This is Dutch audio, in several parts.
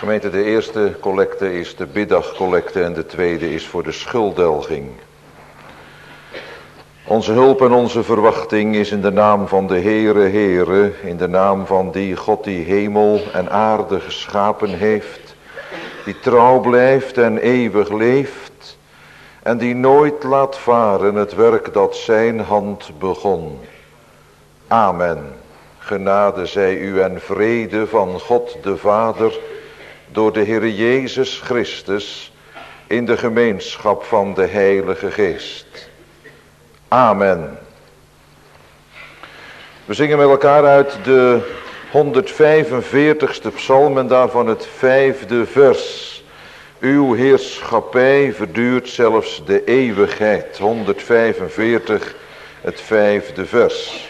Gemeente, de eerste collecte is de middagcollecte en de tweede is voor de schulddelging. Onze hulp en onze verwachting is in de naam van de Heere, in de naam van die God die hemel en aarde geschapen heeft, die trouw blijft en eeuwig leeft en die nooit laat varen het werk dat zijn hand begon. Amen. Genade zij u en vrede van God de Vader door de Heere Jezus Christus in de gemeenschap van de Heilige Geest. Amen. We zingen met elkaar uit de 145ste psalm en daarvan het 5e vers. Uw heerschappij verduurt zelfs de eeuwigheid. 145, het 5e vers.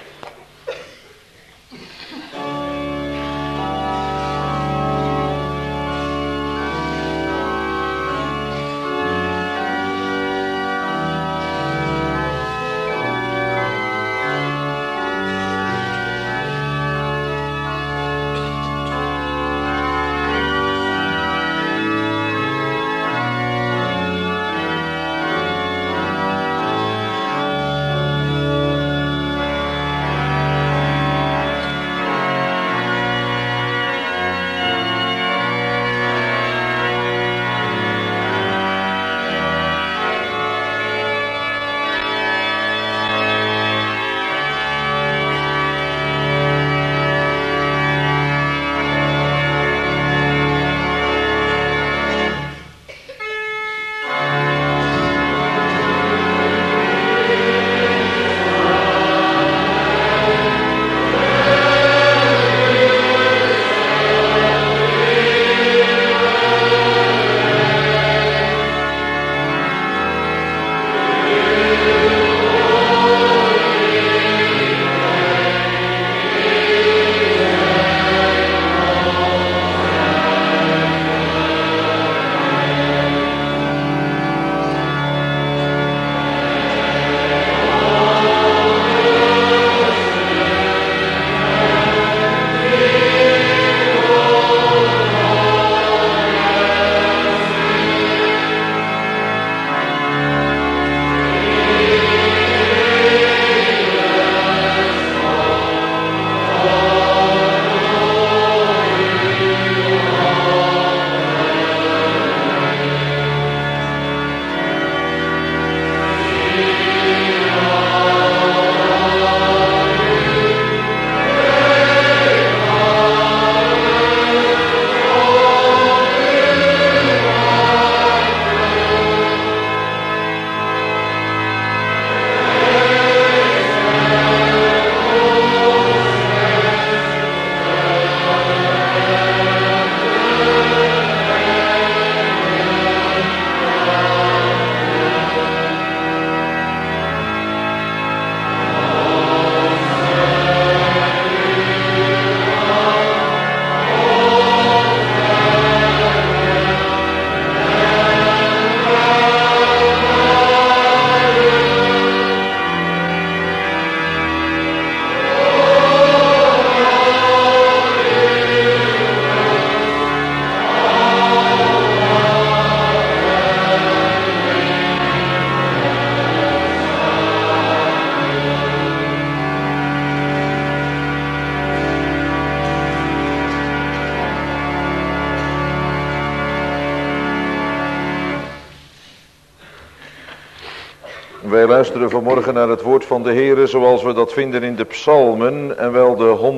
Wij luisteren vanmorgen naar het woord van de Heere zoals we dat vinden in de psalmen en wel de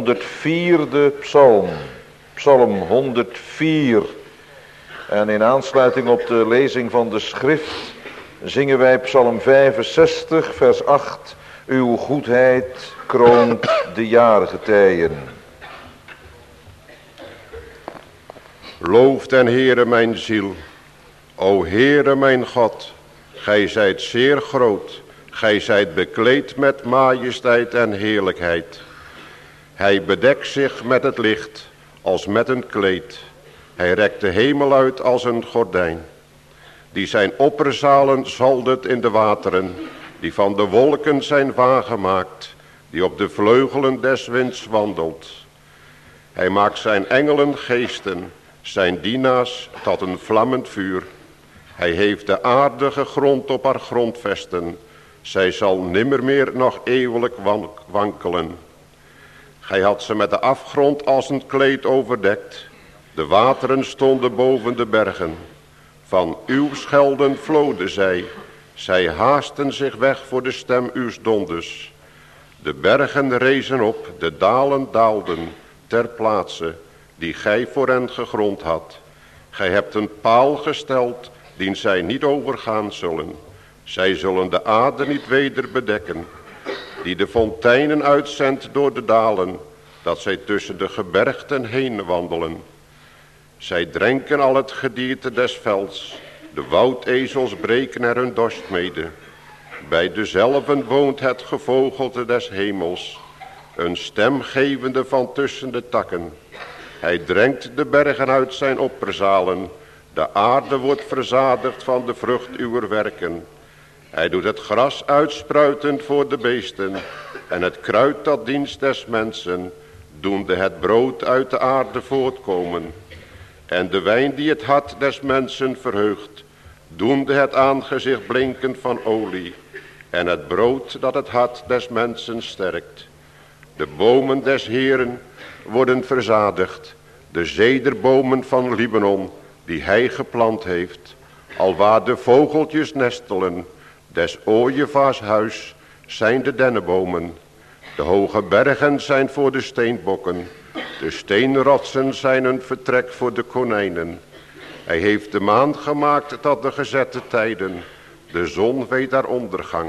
104e psalm. Psalm 104. En in aansluiting op de lezing van de schrift zingen wij psalm 65 vers 8. Uw goedheid kroont de jaargetijen. Loof den Heere mijn ziel, o Heere mijn God. Gij zijt zeer groot, gij zijt bekleed met majesteit en heerlijkheid. Hij bedekt zich met het licht als met een kleed. Hij rekt de hemel uit als een gordijn. Die zijn opperzalen zaldert in de wateren, die van de wolken zijn waargemaakt, die op de vleugelen des winds wandelt. Hij maakt zijn engelen geesten, zijn dienaars tot een vlammend vuur. Hij heeft de aarde gegrond op haar grondvesten. Zij zal nimmermeer nog eeuwelijk wankelen. Gij had ze met de afgrond als een kleed overdekt. De wateren stonden boven de bergen. Van uw schelden vloden zij. Zij haasten zich weg voor de stem uws donders. De bergen rezen op, de dalen daalden ter plaatse die gij voor hen gegrond had. Gij hebt een paal gesteld, dien zij niet overgaan zullen. Zij zullen de aarde niet weder bedekken, die de fonteinen uitzendt door de dalen, dat zij tussen de gebergten heen wandelen. Zij drenken al het gedierte des velds, de woudezels breken er hun dorst mede. Bij dezelven woont het gevogelte des hemels, een stem gevende van tussen de takken. Hij drenkt de bergen uit zijn opperzalen, de aarde wordt verzadigd van de vrucht uwer werken. Hij doet het gras uitspruiten voor de beesten en het kruid dat dienst des mensen, doende het brood uit de aarde voortkomen. En de wijn die het hart des mensen verheugt, doende het aangezicht blinken van olie en het brood dat het hart des mensen sterkt. De bomen des Heeren worden verzadigd, de zederbomen van Libanon die hij geplant heeft, alwaar de vogeltjes nestelen, des ooievaars huis zijn de dennenbomen. De hoge bergen zijn voor de steenbokken, de steenrotsen zijn een vertrek voor de konijnen. Hij heeft de maan gemaakt tot de gezette tijden, de zon weet haar ondergang.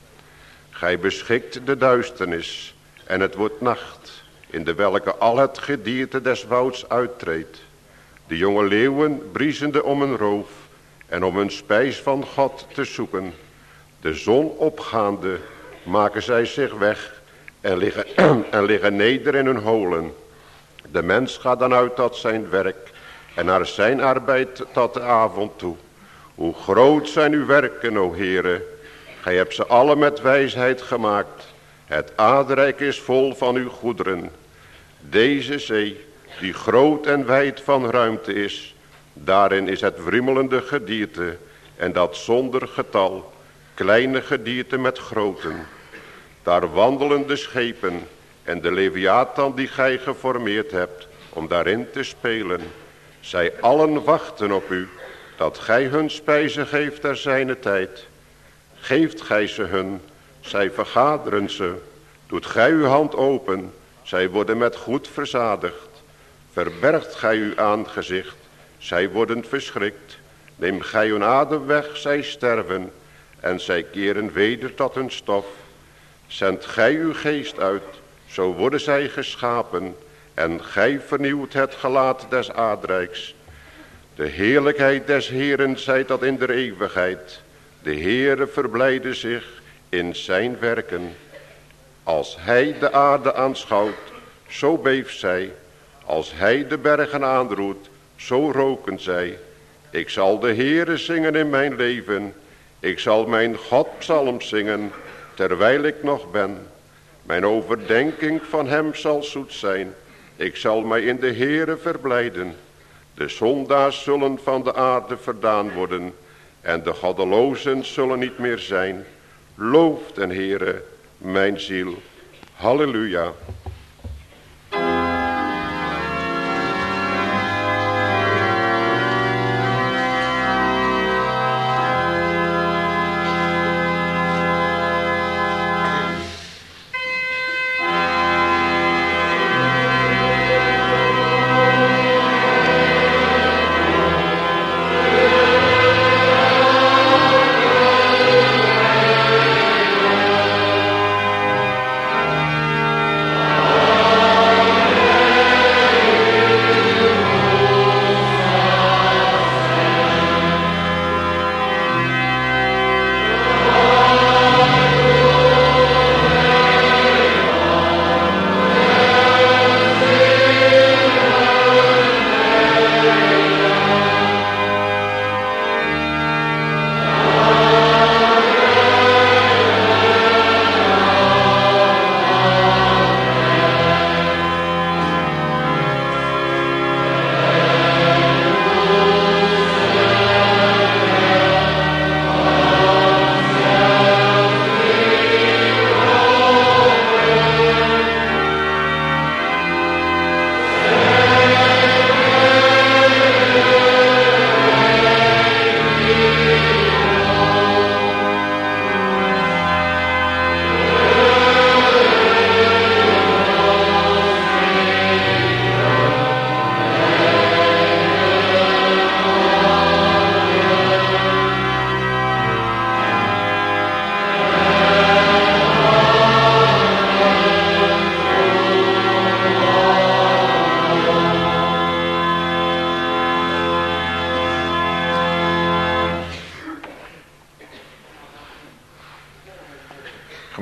Gij beschikt de duisternis en het wordt nacht, in de welke al het gedierte des wouds uittreedt. De jonge leeuwen briesende om een roof en om een spijs van God te zoeken. De zon opgaande maken zij zich weg en liggen neder in hun holen. De mens gaat dan uit tot zijn werk en naar zijn arbeid tot de avond toe. Hoe groot zijn uw werken, o Heere. Gij hebt ze alle met wijsheid gemaakt. Het aardrijk is vol van uw goederen. Deze zee, die groot en wijd van ruimte is, daarin is het wriemelende gedierte en dat zonder getal, kleine gedierte met groten. Daar wandelen de schepen en de leviathan die gij geformeerd hebt om daarin te spelen. Zij allen wachten op u, dat gij hun spijze geeft ter zijne tijd. Geeft gij ze hun, zij vergaderen ze. Doet gij uw hand open, zij worden met goed verzadigd. Verbergt gij uw aangezicht, zij worden verschrikt. Neem gij hun adem weg, zij sterven. En zij keren weder tot hun stof. Zendt gij uw geest uit, zo worden zij geschapen. En gij vernieuwt het gelaat des aardrijks. De heerlijkheid des Heeren zij tot in der eeuwigheid. De Heere verblijde zich in zijn werken. Als hij de aarde aanschouwt, zo beeft zij. Als hij de bergen aanroert, zo roken zij. Ik zal de Heere zingen in mijn leven. Ik zal mijn God psalm zingen, terwijl ik nog ben. Mijn overdenking van hem zal zoet zijn. Ik zal mij in de Heere verblijden. De zondaars zullen van de aarde verdaan worden. En de goddelozen zullen niet meer zijn. Loof den Heere, mijn ziel. Halleluja.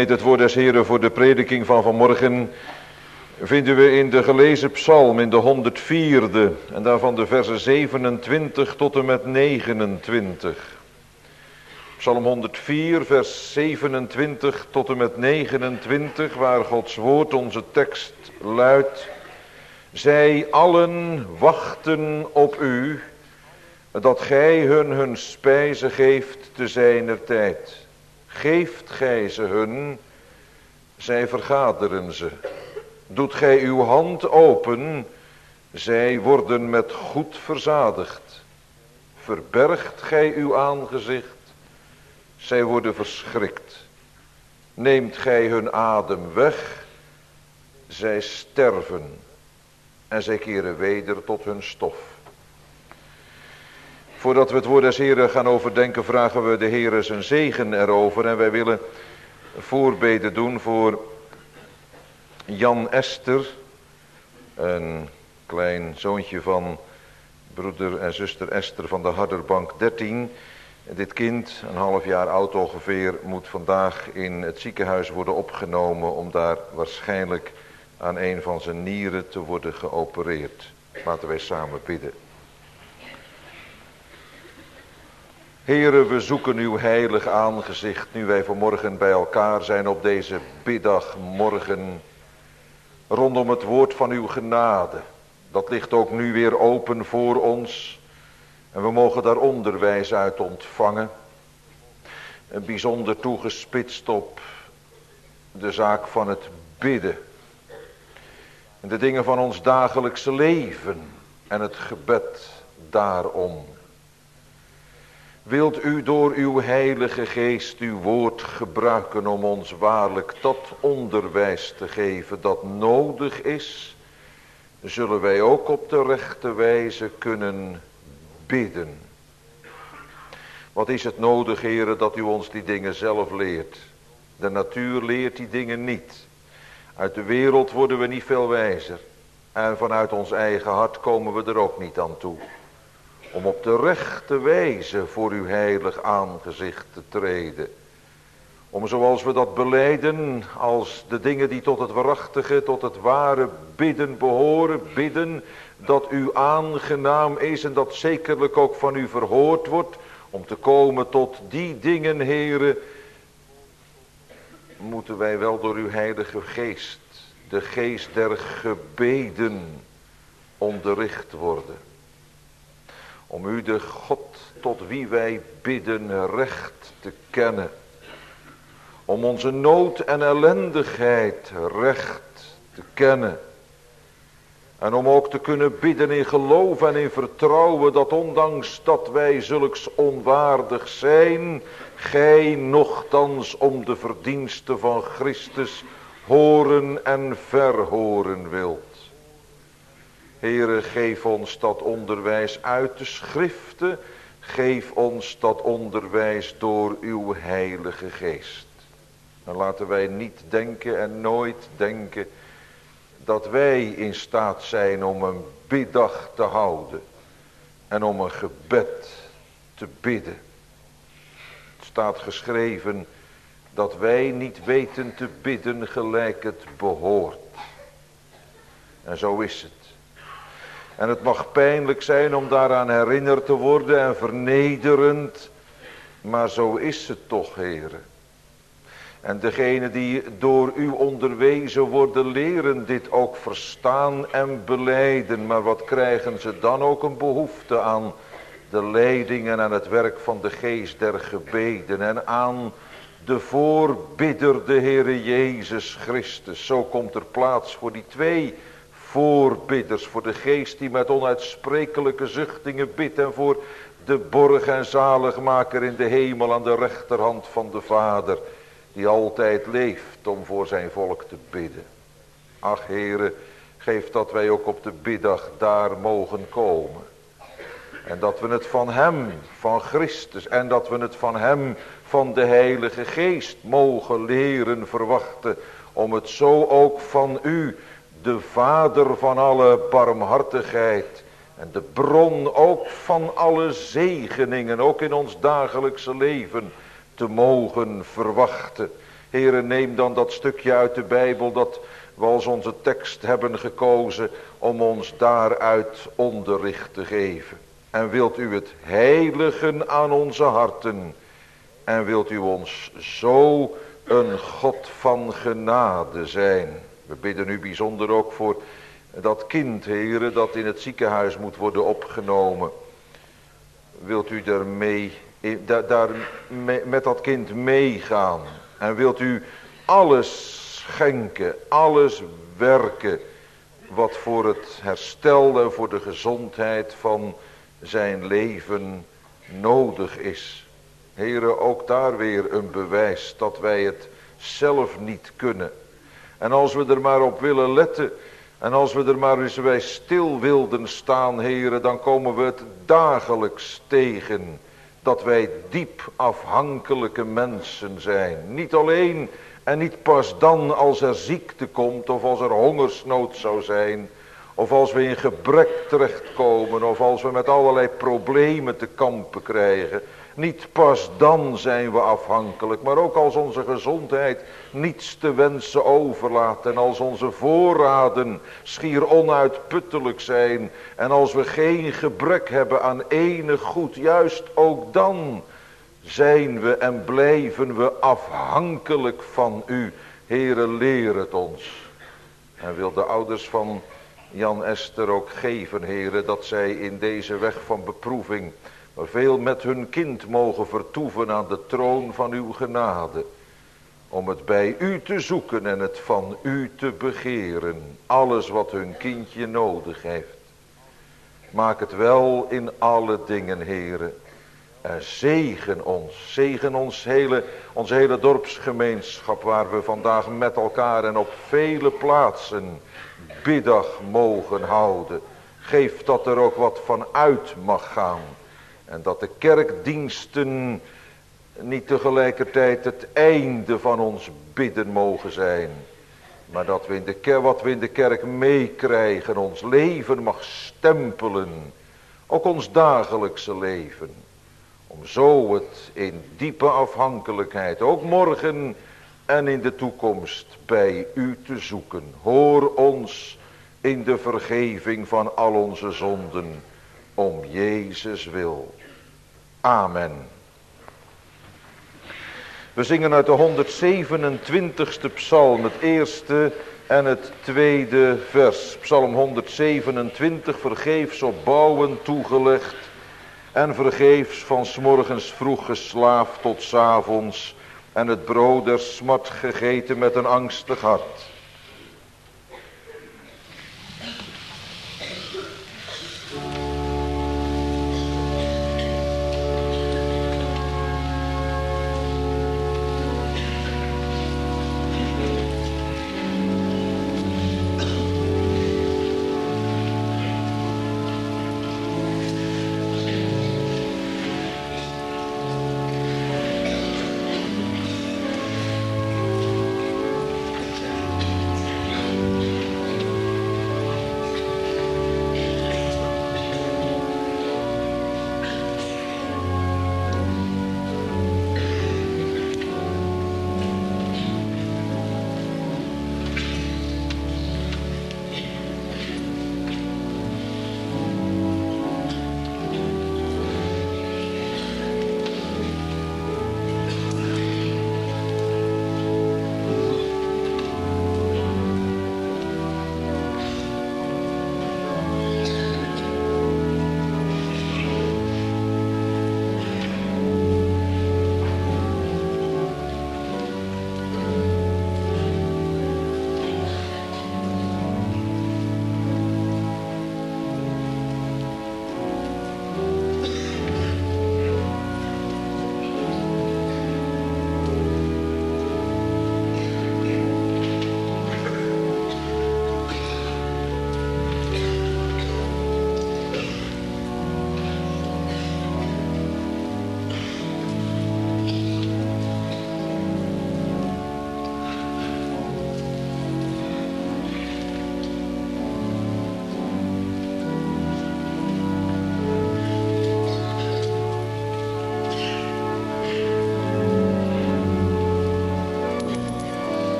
gemeente, het woord des Heren voor de prediking van vanmorgen vinden we in de gelezen psalm in de 104e en daarvan de versen 27 tot en met 29. Psalm 104 vers 27 tot en met 29 waar Gods woord onze tekst luidt: zij allen wachten op u, dat gij hun spijze geeft te zijner tijd. Geeft gij ze hun, zij vergaderen ze. Doet gij uw hand open, zij worden met goed verzadigd. Verbergt gij uw aangezicht, zij worden verschrikt. Neemt gij hun adem weg, zij sterven en zij keren weder tot hun stof. Voordat we het woord des Heren gaan overdenken, vragen we de Heere zijn zegen erover. En wij willen voorbeden doen voor Jan Esther, een klein zoontje van broeder en zuster Esther van de Harderbank 13. Dit kind, een half jaar oud ongeveer, moet vandaag in het ziekenhuis worden opgenomen om daar waarschijnlijk aan een van zijn nieren te worden geopereerd. Laten wij samen bidden. Heere, we zoeken uw heilig aangezicht nu wij vanmorgen bij elkaar zijn op deze middagmorgen rondom het woord van uw genade. Dat ligt ook nu weer open voor ons en we mogen daar onderwijs uit ontvangen. En bijzonder toegespitst op de zaak van het bidden. En de dingen van ons dagelijkse leven en het gebed daarom. Wilt u door uw heilige geest uw woord gebruiken om ons waarlijk dat onderwijs te geven dat nodig is, zullen wij ook op de rechte wijze kunnen bidden. Wat is het nodig, Heere, dat u ons die dingen zelf leert? De natuur leert die dingen niet. Uit de wereld worden we niet veel wijzer. En vanuit ons eigen hart komen we er ook niet aan toe. Om op de rechte wijze voor uw heilig aangezicht te treden. Om zoals we dat belijden als de dingen die tot het waarachtige, tot het ware bidden behoren. Bidden dat u aangenaam is en dat zekerlijk ook van u verhoord wordt. Om te komen tot die dingen, Heere, moeten wij wel door uw heilige geest, de geest der gebeden, onderricht worden. Om u de God tot wie wij bidden recht te kennen. Om onze nood en ellendigheid recht te kennen. En om ook te kunnen bidden in geloof en in vertrouwen dat ondanks dat wij zulks onwaardig zijn, gij nochtans om de verdiensten van Christus horen en verhoren wilt. Heere, geef ons dat onderwijs uit de schriften. Geef ons dat onderwijs door uw heilige geest. En laten wij niet denken en nooit denken dat wij in staat zijn om een biddag te houden. En om een gebed te bidden. Het staat geschreven dat wij niet weten te bidden gelijk het behoort. En zo is het. En het mag pijnlijk zijn om daaraan herinnerd te worden en vernederend. Maar zo is het toch, Heere. En degenen die door u onderwezen worden, leren dit ook verstaan en belijden. Maar wat krijgen ze dan ook een behoefte aan de leiding en aan het werk van de geest der gebeden. En aan de voorbidder, de Heere Jezus Christus. Zo komt er plaats voor die twee voorbidders, voor de geest die met onuitsprekelijke zuchtingen bidt en voor de borg en zaligmaker in de hemel aan de rechterhand van de Vader, die altijd leeft om voor zijn volk te bidden. Ach, Heere, geef dat wij ook op de biddag daar mogen komen. En dat we het van hem, van Christus, en dat we het van hem, van de Heilige Geest mogen leren verwachten, om het zo ook van u, de Vader van alle barmhartigheid en de bron ook van alle zegeningen, ook in ons dagelijkse leven, te mogen verwachten. Heere, neem dan dat stukje uit de Bijbel dat we als onze tekst hebben gekozen om ons daaruit onderricht te geven. En wilt u het heiligen aan onze harten. En wilt u ons zo een God van genade zijn. We bidden u bijzonder ook voor dat kind, Heere, dat in het ziekenhuis moet worden opgenomen. Wilt u met dat kind meegaan. En wilt u alles schenken, alles werken wat voor het herstel en voor de gezondheid van zijn leven nodig is. Heere, ook daar weer een bewijs dat wij het zelf niet kunnen. En als we er maar op willen letten en als we er maar eens bij stil wilden staan, Heere, dan komen we het dagelijks tegen dat wij diep afhankelijke mensen zijn. Niet alleen en niet pas dan als er ziekte komt of als er hongersnood zou zijn, of als we in gebrek terechtkomen, of als we met allerlei problemen te kampen krijgen. Niet pas dan zijn we afhankelijk, maar ook als onze gezondheid niets te wensen overlaat en als onze voorraden schier onuitputtelijk zijn en als we geen gebrek hebben aan enig goed, juist ook dan zijn we en blijven we afhankelijk van u. Heere, leer het ons. En wil de ouders van Jan Esther ook geven, Heere, dat zij in deze weg van beproeving maar veel met hun kind mogen vertoeven aan de troon van uw genade. Om het bij u te zoeken en het van u te begeren. Alles wat hun kindje nodig heeft. Maak het wel in alle dingen, Heere. En zegen ons onze hele dorpsgemeenschap waar we vandaag met elkaar en op vele plaatsen biddag mogen houden. Geef dat er ook wat van uit mag gaan. En dat de kerkdiensten niet tegelijkertijd het einde van ons bidden mogen zijn. Maar dat we wat we in de kerk meekrijgen, ons leven mag stempelen. Ook ons dagelijkse leven. Om zo het in diepe afhankelijkheid, ook morgen en in de toekomst, bij u te zoeken. Hoor ons in de vergeving van al onze zonden. Om Jezus wil. Amen. We zingen uit de 127ste psalm, het eerste en het tweede vers. Psalm 127, vergeefs op bouwen toegelegd en vergeefs van 's morgens vroeg geslaafd tot 's avonds en het brood der smart gegeten met een angstig hart.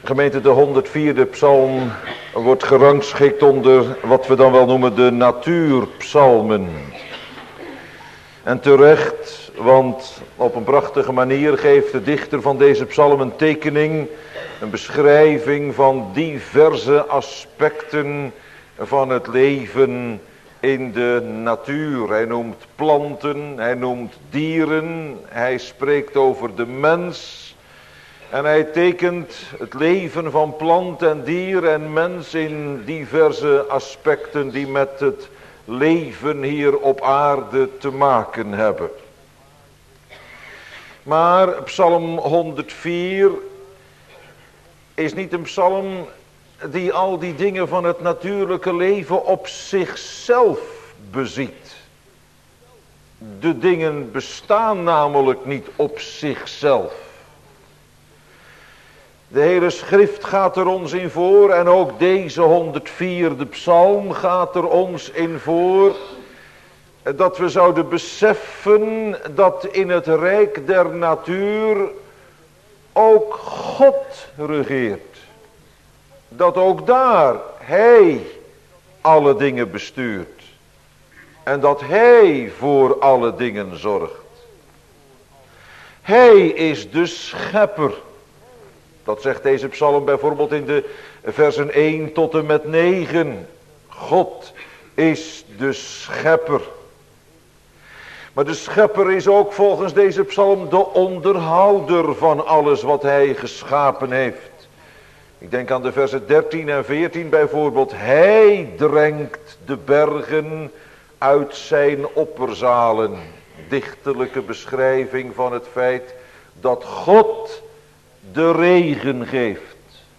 Gemeente, de 104e psalm wordt gerangschikt onder wat we dan wel noemen de natuurpsalmen. En terecht, want op een prachtige manier geeft de dichter van deze psalm een tekening, een beschrijving van diverse aspecten van het leven in de natuur. Hij noemt planten, hij noemt dieren, hij spreekt over de mens. En hij tekent het leven van plant en dier en mens in diverse aspecten die met het leven hier op aarde te maken hebben. Maar psalm 104 is niet een psalm die al die dingen van het natuurlijke leven op zichzelf beziet. De dingen bestaan namelijk niet op zichzelf. De hele schrift gaat er ons in voor en ook deze 104e psalm gaat er ons in voor dat we zouden beseffen dat in het rijk der natuur ook God regeert. Dat ook daar Hij alle dingen bestuurt en dat Hij voor alle dingen zorgt. Hij is de schepper. Dat zegt deze psalm bijvoorbeeld in de versen 1 tot en met 9. God is de schepper. Maar de schepper is ook volgens deze psalm de onderhouder van alles wat hij geschapen heeft. Ik denk aan de versen 13 en 14 bijvoorbeeld. Hij drenkt de bergen uit zijn opperzalen. Dichterlijke beschrijving van het feit dat God de regen geeft.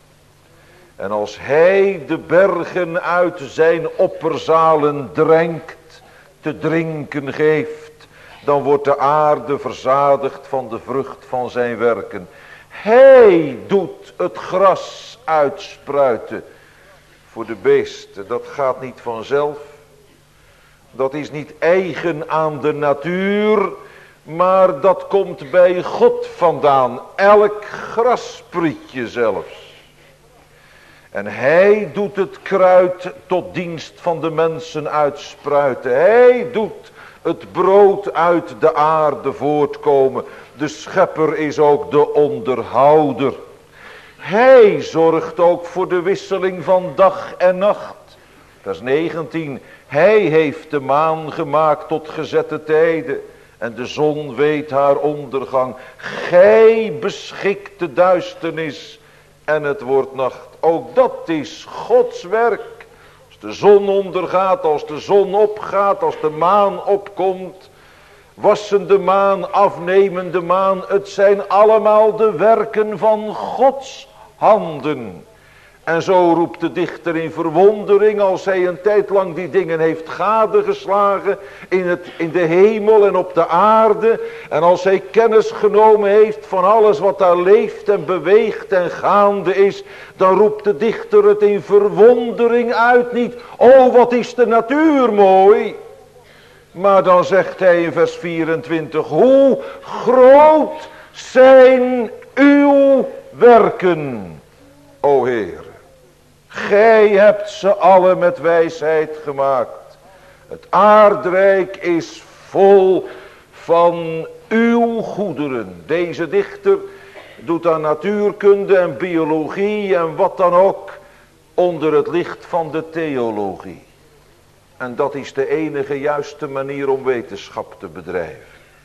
En als hij de bergen uit zijn opperzalen drenkt, te drinken geeft, dan wordt de aarde verzadigd van de vrucht van zijn werken. Hij doet het gras uitspruiten voor de beesten. Dat gaat niet vanzelf. Dat is niet eigen aan de natuur, maar dat komt bij God vandaan. Elk grassprietje zelfs. En hij doet het kruid tot dienst van de mensen uitspruiten. Hij doet het brood uit de aarde voortkomen. De schepper is ook de onderhouder. Hij zorgt ook voor de wisseling van dag en nacht. Vers 19. Hij heeft de maan gemaakt tot gezette tijden. En de zon weet haar ondergang. Gij beschikt de duisternis en het wordt nacht. Ook dat is Gods werk. Als de zon ondergaat, als de zon opgaat, als de maan opkomt. Wassende maan, afnemende maan. Het zijn allemaal de werken van Gods handen. En zo roept de dichter in verwondering als hij een tijd lang die dingen heeft gadegeslagen in de hemel en op de aarde. En als hij kennis genomen heeft van alles wat daar leeft en beweegt en gaande is. Dan roept de dichter het in verwondering uit. Niet, oh wat is de natuur mooi. Maar dan zegt hij in vers 24, hoe groot zijn uw werken, o Heer. Gij hebt ze alle met wijsheid gemaakt. Het aardrijk is vol van uw goederen. Deze dichter doet aan natuurkunde en biologie en wat dan ook onder het licht van de theologie. En dat is de enige juiste manier om wetenschap te bedrijven.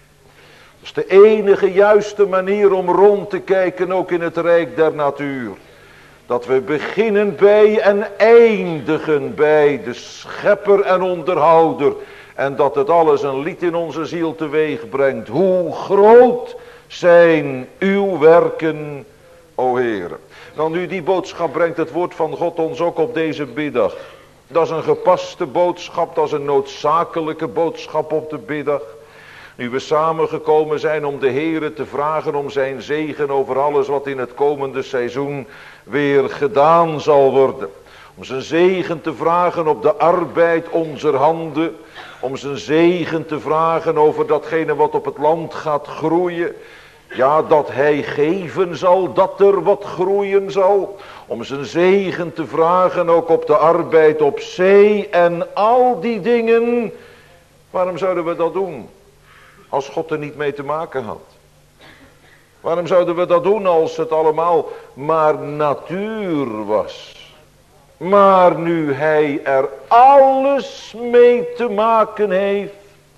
Dat is de enige juiste manier om rond te kijken ook in het rijk der natuur. Dat we beginnen bij en eindigen bij de schepper en onderhouder. En dat het alles een lied in onze ziel teweeg brengt. Hoe groot zijn uw werken, o Heer. Nou, nu die boodschap brengt het woord van God ons ook op deze biddag. Dat is een gepaste boodschap, dat is een noodzakelijke boodschap op de biddag. Nu we samengekomen zijn om de Heere te vragen om zijn zegen over alles wat in het komende seizoen weer gedaan zal worden. Om zijn zegen te vragen op de arbeid onze handen. Om zijn zegen te vragen over datgene wat op het land gaat groeien. Ja, dat hij geven zal, dat er wat groeien zal. Om zijn zegen te vragen, ook op de arbeid op zee en al die dingen. Waarom zouden we dat doen? Als God er niet mee te maken had. Waarom zouden we dat doen als het allemaal maar natuur was? Maar nu hij er alles mee te maken heeft.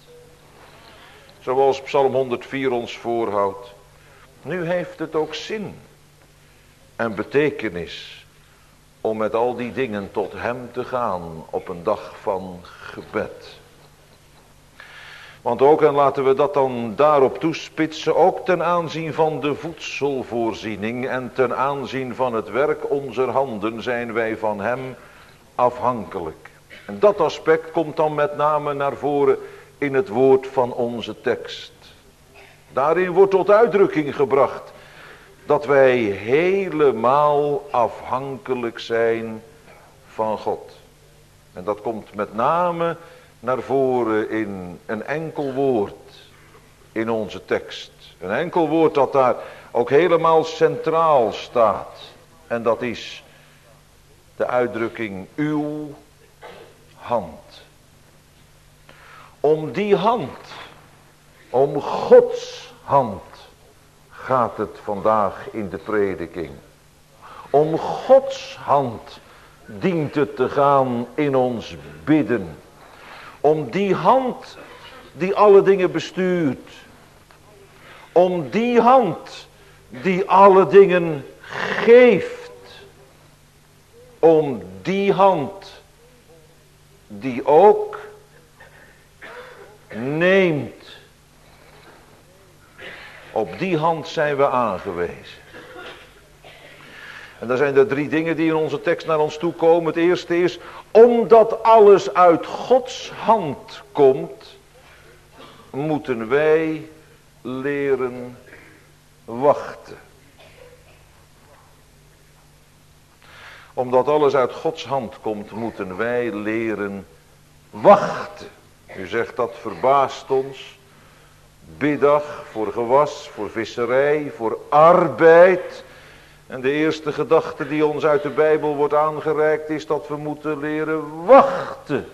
Zoals Psalm 104 ons voorhoudt. Nu heeft het ook zin en betekenis om met al die dingen tot hem te gaan op een dag van gebed. Want ook, en laten we dat dan daarop toespitsen, ook ten aanzien van de voedselvoorziening en ten aanzien van het werk onze handen zijn wij van hem afhankelijk. En dat aspect komt dan met name naar voren in het woord van onze tekst. Daarin wordt tot uitdrukking gebracht dat wij helemaal afhankelijk zijn van God. En dat komt met name naar voren in een enkel woord in onze tekst. Een enkel woord dat daar ook helemaal centraal staat. En dat is de uitdrukking uw hand. Om die hand, om Gods hand gaat het vandaag in de prediking. Om Gods hand dient het te gaan in ons bidden. Om die hand die alle dingen bestuurt. Om die hand die alle dingen geeft. Om die hand die ook neemt. Op die hand zijn we aangewezen. En dan zijn er 3 dingen die in onze tekst naar ons toe komen. Het eerste is, omdat alles uit Gods hand komt, moeten wij leren wachten. Omdat alles uit Gods hand komt, moeten wij leren wachten. U zegt dat verbaast ons. Biddag voor gewas, voor visserij, voor arbeid. En de eerste gedachte die ons uit de Bijbel wordt aangereikt is dat we moeten leren wachten.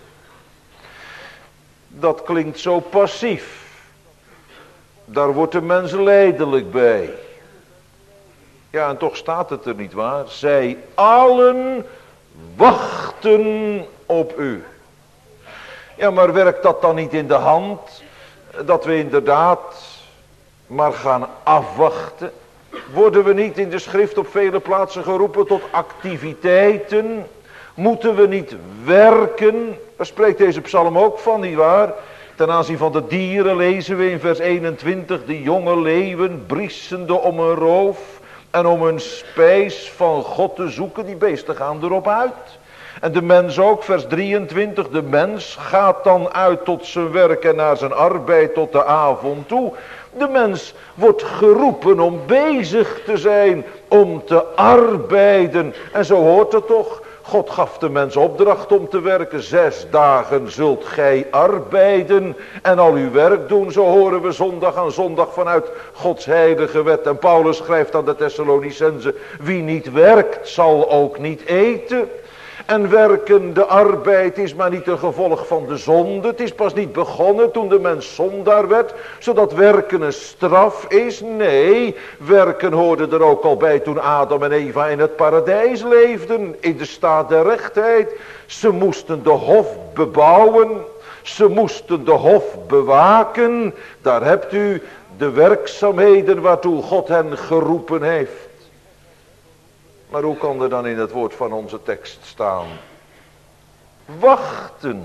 Dat klinkt zo passief. Daar wordt de mens lijdelijk bij. Ja, en toch staat het er niet waar. Zij allen wachten op u. Ja, maar werkt dat dan niet in de hand? Dat we inderdaad maar gaan afwachten? Worden we niet in de schrift op vele plaatsen geroepen tot activiteiten? Moeten we niet werken? Daar spreekt deze psalm ook van, nietwaar? Ten aanzien van de dieren lezen we in vers 21. De jonge leeuwen briesende om een roof en om een spijs van God te zoeken. Die beesten gaan erop uit. En de mens ook, vers 23. De mens gaat dan uit tot zijn werk en naar zijn arbeid tot de avond toe. De mens wordt geroepen om bezig te zijn, om te arbeiden. En zo hoort het toch. God gaf de mens opdracht om te werken. 6 dagen zult gij arbeiden en al uw werk doen. Zo horen we zondag aan zondag vanuit Gods heilige wet. En Paulus schrijft aan de Thessalonicenzen: wie niet werkt zal ook niet eten. En werken, de arbeid is maar niet een gevolg van de zonde. Het is pas niet begonnen toen de mens zondaar werd, zodat werken een straf is. Nee, werken hoorde er ook al bij toen Adam en Eva in het paradijs leefden, in de staat der rechtheid. Ze moesten de hof bebouwen, ze moesten de hof bewaken. Daar hebt u de werkzaamheden waartoe God hen geroepen heeft. Maar hoe kan er dan in het woord van onze tekst staan? Wachten.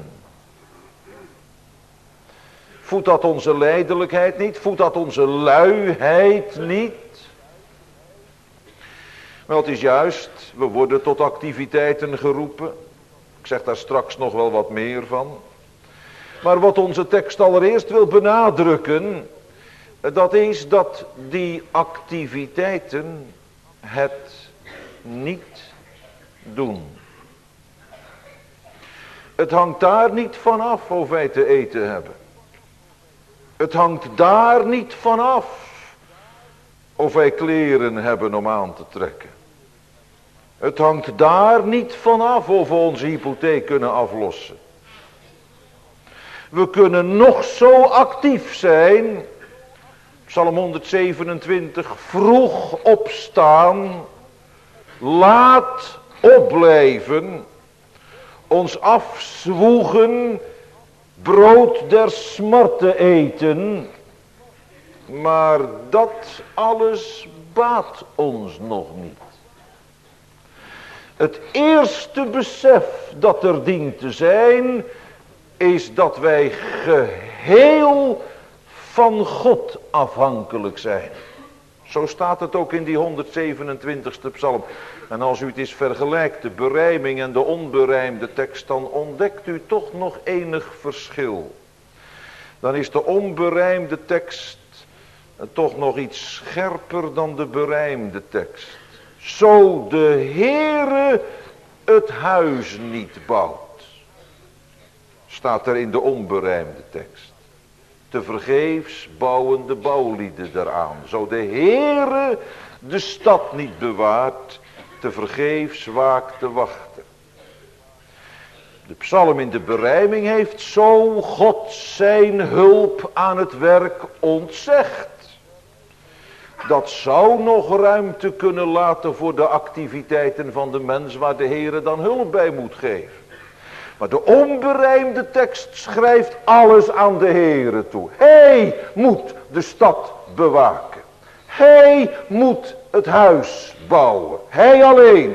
Voedt dat onze lijdelijkheid niet? Voedt dat onze luiheid niet? Wel, het is juist, we worden tot activiteiten geroepen. Ik zeg daar straks nog wel wat meer van. Maar wat onze tekst allereerst wil benadrukken, dat is dat die activiteiten het niet doen. Het hangt daar niet vanaf of wij te eten hebben. Het hangt daar niet vanaf of wij kleren hebben om aan te trekken. Het hangt daar niet vanaf of we onze hypotheek kunnen aflossen. We kunnen nog zo actief zijn. Psalm 127, vroeg opstaan, laat opblijven, ons afzwoegen, brood der smarte eten. Maar dat alles baat ons nog niet. Het eerste besef dat er dient te zijn, is dat wij geheel van God afhankelijk zijn. Zo staat het ook in die 127ste psalm. En als u het eens vergelijkt, de berijming en de onberijmde tekst, dan ontdekt u toch nog enig verschil. Dan is de onberijmde tekst toch nog iets scherper dan de berijmde tekst. Zo de Heere het huis niet bouwt, staat er in de onberijmde tekst. Tevergeefs bouwen de bouwlieden eraan. Zo de Heere de stad niet bewaart, tevergeefs waakt de wachter. De psalm in de berijming heeft zo God zijn hulp aan het werk ontzegd. Dat zou nog ruimte kunnen laten voor de activiteiten van de mens waar de Heere dan hulp bij moet geven. Maar de onberijmde tekst schrijft alles aan de Heere toe. Hij moet de stad bewaken. Hij moet het huis bouwen. Hij alleen.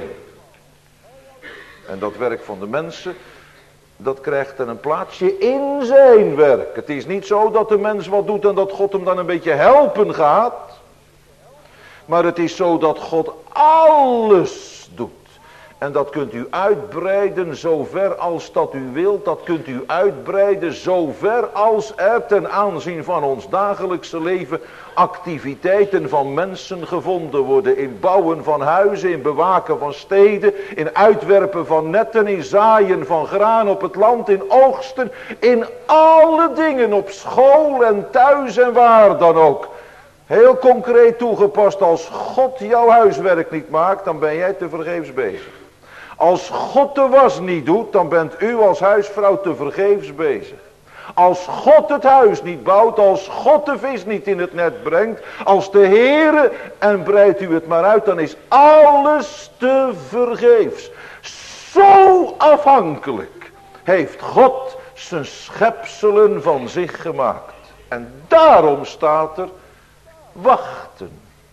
En dat werk van de mensen, dat krijgt dan een plaatsje in zijn werk. Het is niet zo dat de mens wat doet en dat God hem dan een beetje helpen gaat. Maar het is zo dat God alles doet. En dat kunt u uitbreiden zover als dat u wilt. Dat kunt u uitbreiden zover als er ten aanzien van ons dagelijkse leven activiteiten van mensen gevonden worden. In bouwen van huizen, in bewaken van steden, in uitwerpen van netten, in zaaien van graan op het land, in oogsten. In alle dingen, op school en thuis en waar dan ook. Heel concreet toegepast, als God jouw huiswerk niet maakt, dan ben jij tevergeefs bezig. Als God de was niet doet, dan bent u als huisvrouw tevergeefs bezig. Als God het huis niet bouwt, als God de vis niet in het net brengt, als de Heere, en breidt u het maar uit, dan is alles tevergeefs. Zo afhankelijk heeft God zijn schepselen van zich gemaakt. En daarom staat er, wachten.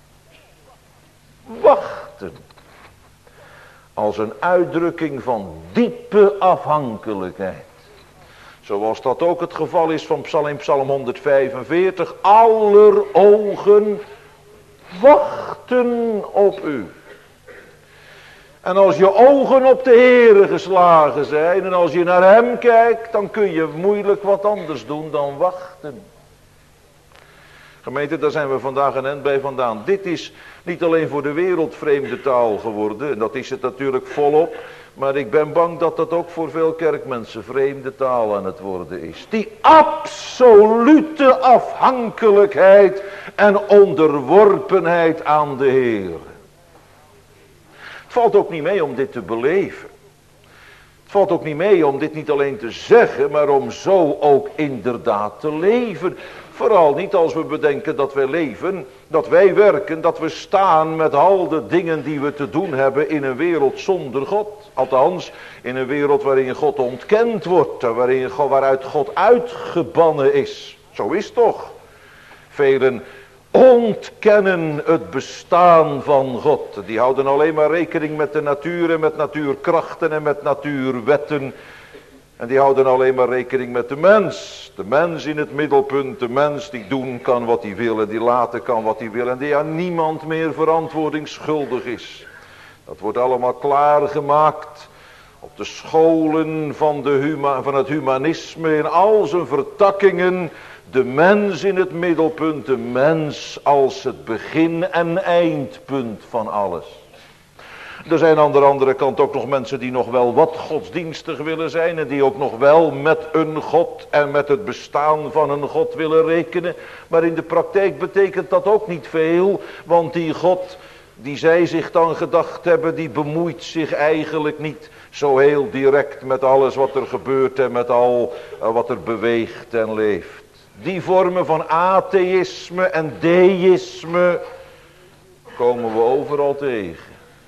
Wachten. Als een uitdrukking van diepe afhankelijkheid. Zoals dat ook het geval is van Psalm 145. Aller ogen wachten op u. En als je ogen op de Heere geslagen zijn en als je naar hem kijkt, dan kun je moeilijk wat anders doen dan wachten. Gemeente, daar zijn we vandaag een eind bij vandaan. Dit is niet alleen voor de wereld vreemde taal geworden. En dat is het natuurlijk volop. Maar ik ben bang dat dat ook voor veel kerkmensen vreemde taal aan het worden is. Die absolute afhankelijkheid en onderworpenheid aan de Heer. Het valt ook niet mee om dit te beleven. Het valt ook niet mee om dit niet alleen te zeggen, maar om zo ook inderdaad te leven. Vooral niet als we bedenken dat wij leven, dat wij werken, dat we staan met al de dingen die we te doen hebben in een wereld zonder God. Althans, in een wereld waarin God ontkend wordt, waaruit God uitgebannen is. Zo is het toch. Velen ontkennen het bestaan van God. Die houden alleen maar rekening met de natuur en met natuurkrachten en met natuurwetten. En die houden alleen maar rekening met de mens. De mens in het middelpunt. De mens die doen kan wat hij wil en die laten kan wat hij wil. En die aan niemand meer verantwoording schuldig is. Dat wordt allemaal klaargemaakt op de scholen van het humanisme in al zijn vertakkingen. De mens in het middelpunt. De mens als het begin en eindpunt van alles. Er zijn aan de andere kant ook nog mensen die nog wel wat godsdienstig willen zijn. En die ook nog wel met een God en met het bestaan van een God willen rekenen. Maar in de praktijk betekent dat ook niet veel. Want die God die zij zich dan gedacht hebben, die bemoeit zich eigenlijk niet zo heel direct met alles wat er gebeurt en met al wat er beweegt en leeft. Die vormen van atheïsme en deïsme komen we overal tegen.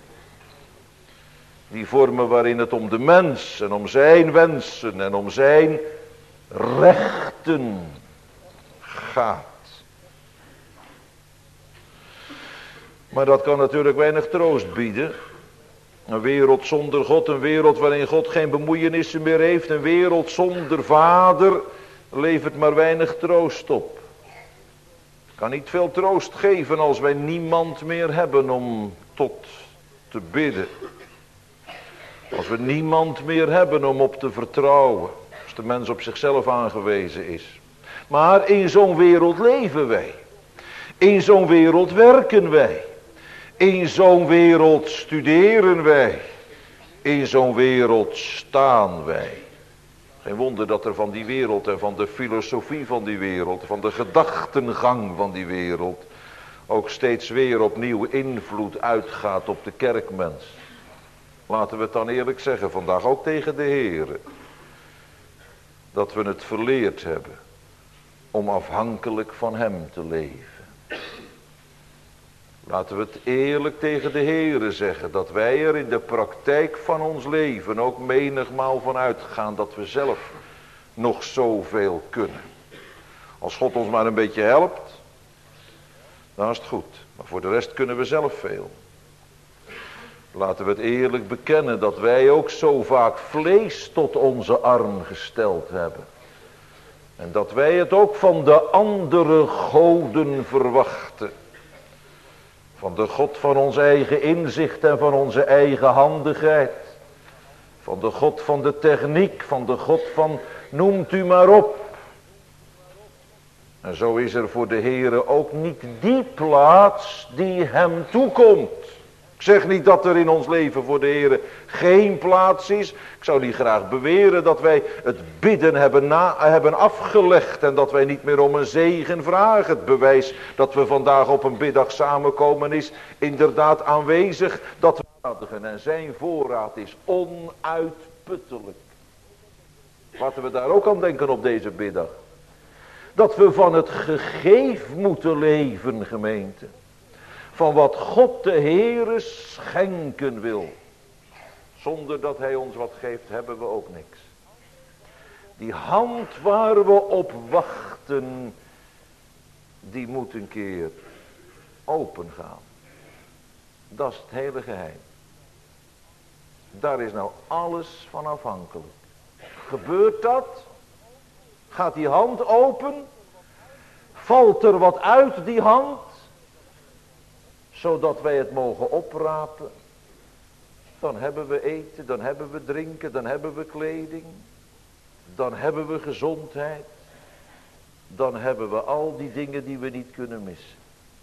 Die vormen waarin het om de mens en om zijn wensen en om zijn rechten gaat. Maar dat kan natuurlijk weinig troost bieden. Een wereld zonder God, een wereld waarin God geen bemoeienissen meer heeft, een wereld zonder vader, levert maar weinig troost op. Kan niet veel troost geven als wij niemand meer hebben om tot te bidden. Als we niemand meer hebben om op te vertrouwen. Als de mens op zichzelf aangewezen is. Maar in zo'n wereld leven wij. In zo'n wereld werken wij. In zo'n wereld studeren wij. In zo'n wereld staan wij. Geen wonder dat er van die wereld en van de filosofie van die wereld, van de gedachtengang van die wereld, ook steeds weer opnieuw invloed uitgaat op de kerkmens. Laten we het dan eerlijk zeggen, vandaag ook tegen de Heere. Dat we het verleerd hebben om afhankelijk van hem te leven. Laten we het eerlijk tegen de Heere zeggen, dat wij er in de praktijk van ons leven ook menigmaal van uitgaan dat we zelf nog zoveel kunnen. Als God ons maar een beetje helpt, dan is het goed. Maar voor de rest kunnen we zelf veel. Laten we het eerlijk bekennen dat wij ook zo vaak vlees tot onze arm gesteld hebben. En dat wij het ook van de andere goden verwachten. Van de God van ons eigen inzicht en van onze eigen handigheid. Van de God van de techniek, van de God van noemt u maar op. En zo is er voor de Heere ook niet die plaats die hem toekomt. Ik zeg niet dat er in ons leven voor de Heere geen plaats is. Ik zou niet graag beweren dat wij het bidden hebben afgelegd. En dat wij niet meer om een zegen vragen. Het bewijs dat we vandaag op een biddag samenkomen is inderdaad aanwezig. Dat we addigen en zijn voorraad is onuitputtelijk. Laten we daar ook aan denken op deze biddag. Dat we van het gegeef moeten leven, gemeente. Van wat God de Heere schenken wil. Zonder dat hij ons wat geeft, hebben we ook niks. Die hand waar we op wachten, die moet een keer open gaan. Dat is het hele geheim. Daar is nou alles van afhankelijk. Gebeurt dat? Gaat die hand open? Valt er wat uit die hand? Zodat wij het mogen oprapen. Dan hebben we eten, dan hebben we drinken, dan hebben we kleding. Dan hebben we gezondheid. Dan hebben we al die dingen die we niet kunnen missen.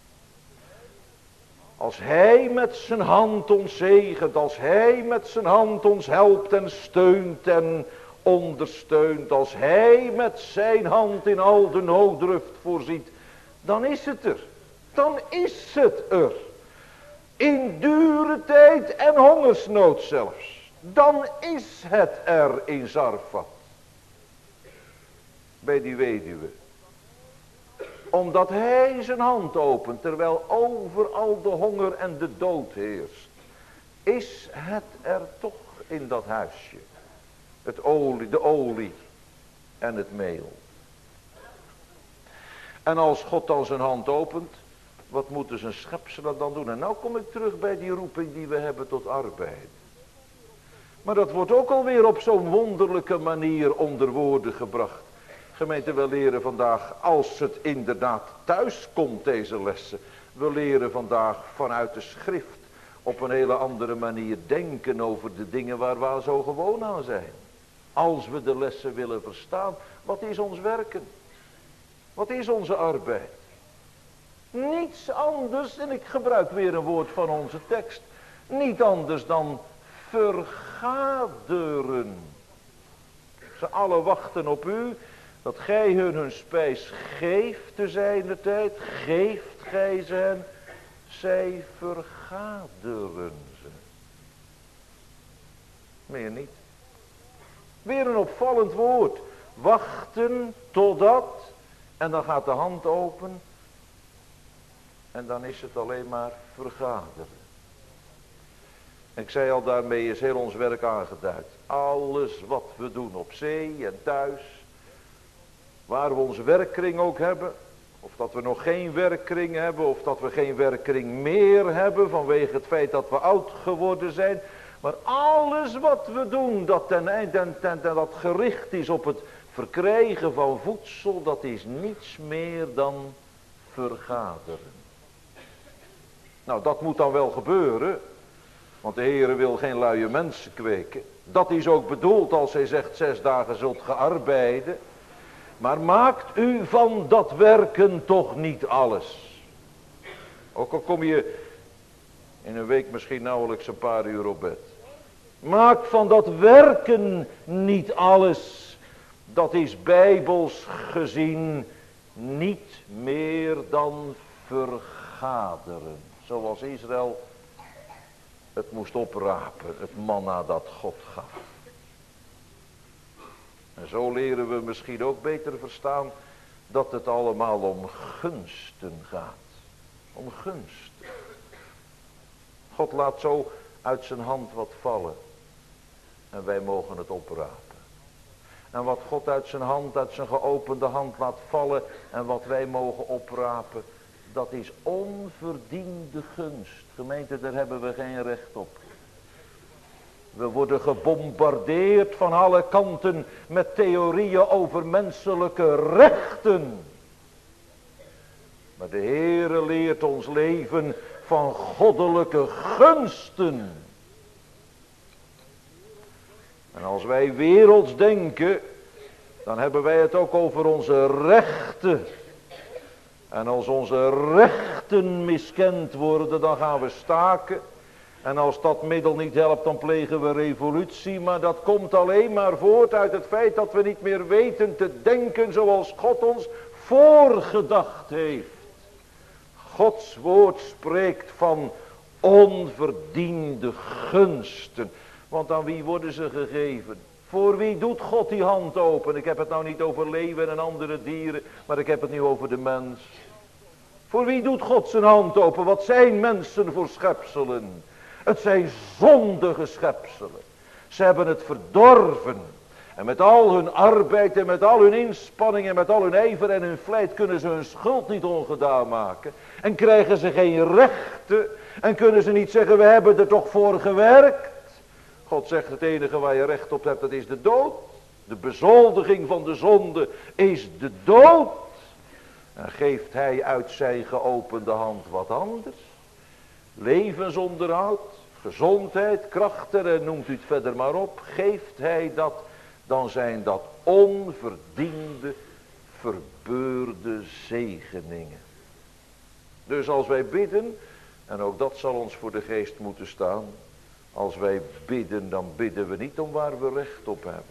Als hij met zijn hand ons zegent, als hij met zijn hand ons helpt en steunt en ondersteunt, als hij met zijn hand in al de nooddruft voorziet, dan is het er. Dan is het er. In dure tijd en hongersnood zelfs. Dan is het er in Zarfat. Bij die weduwe. Omdat hij zijn hand opent terwijl overal de honger en de dood heerst. Is het er toch in dat huisje. De olie en het meel. En als God dan zijn hand opent, wat moeten zijn schepselen dan doen? En nou kom ik terug bij die roeping die we hebben tot arbeid. Maar dat wordt ook alweer op zo'n wonderlijke manier onder woorden gebracht. Gemeente, we leren vandaag, als het inderdaad thuis komt deze lessen. We leren vandaag vanuit de schrift op een hele andere manier denken over de dingen waar we zo gewoon aan zijn. Als we de lessen willen verstaan, wat is ons werken? Wat is onze arbeid? Niets anders, en ik gebruik weer een woord van onze tekst. Niet anders dan vergaderen. Ze allen wachten op u, dat gij hun spijs geeft te zijner tijd. Geeft gij ze hen, zij vergaderen ze. Meer niet. Weer een opvallend woord. Wachten totdat, en dan gaat de hand open. En dan is het alleen maar vergaderen. Ik zei al, daarmee is heel ons werk aangeduid. Alles wat we doen op zee en thuis. Waar we onze werkkring ook hebben. Of dat we nog geen werkkring hebben. Of dat we geen werkkring meer hebben. Vanwege het feit dat we oud geworden zijn. Maar alles wat we doen. Dat ten einde dat gericht is op het verkrijgen van voedsel. Dat is niets meer dan vergaderen. Nou, dat moet dan wel gebeuren. Want de Heere wil geen luie mensen kweken. Dat is ook bedoeld als hij zegt 6 dagen zult ge arbeiden. Maar maakt u van dat werken toch niet alles. Ook al kom je in een week misschien nauwelijks een paar uur op bed. Maak van dat werken niet alles. Dat is bijbels gezien niet meer dan vergaderen. Zoals Israël het moest oprapen, het manna dat God gaf. En zo leren we misschien ook beter verstaan dat het allemaal om gunsten gaat. Om gunsten. God laat zo uit zijn hand wat vallen. En wij mogen het oprapen. En wat God uit zijn hand, uit zijn geopende hand laat vallen en wat wij mogen oprapen, dat is onverdiende gunst. Gemeente, daar hebben we geen recht op. We worden gebombardeerd van alle kanten met theorieën over menselijke rechten. Maar de Heere leert ons leven van goddelijke gunsten. En als wij werelds denken, dan hebben wij het ook over onze rechten. En als onze rechten miskend worden, dan gaan we staken. En als dat middel niet helpt, dan plegen we revolutie. Maar dat komt alleen maar voort uit het feit dat we niet meer weten te denken zoals God ons voorgedacht heeft. Gods woord spreekt van onverdiende gunsten. Want aan wie worden ze gegeven? Voor wie doet God die hand open? Ik heb het nou niet over leeuwen en andere dieren, maar ik heb het nu over de mens. Voor wie doet God zijn hand open? Wat zijn mensen voor schepselen? Het zijn zondige schepselen. Ze hebben het verdorven. En met al hun arbeid en met al hun inspanning en met al hun ijver en hun vlijt kunnen ze hun schuld niet ongedaan maken. En krijgen ze geen rechten. En kunnen ze niet zeggen, we hebben er toch voor gewerkt. God zegt, het enige waar je recht op hebt, dat is de dood. De bezoldiging van de zonde is de dood. En geeft hij uit zijn geopende hand wat anders. Levensonderhoud, gezondheid, krachten en noemt u het verder maar op. Geeft hij dat, dan zijn dat onverdiende, verbeurde zegeningen. Dus als wij bidden, en ook dat zal ons voor de geest moeten staan. Als wij bidden, dan bidden we niet om waar we recht op hebben.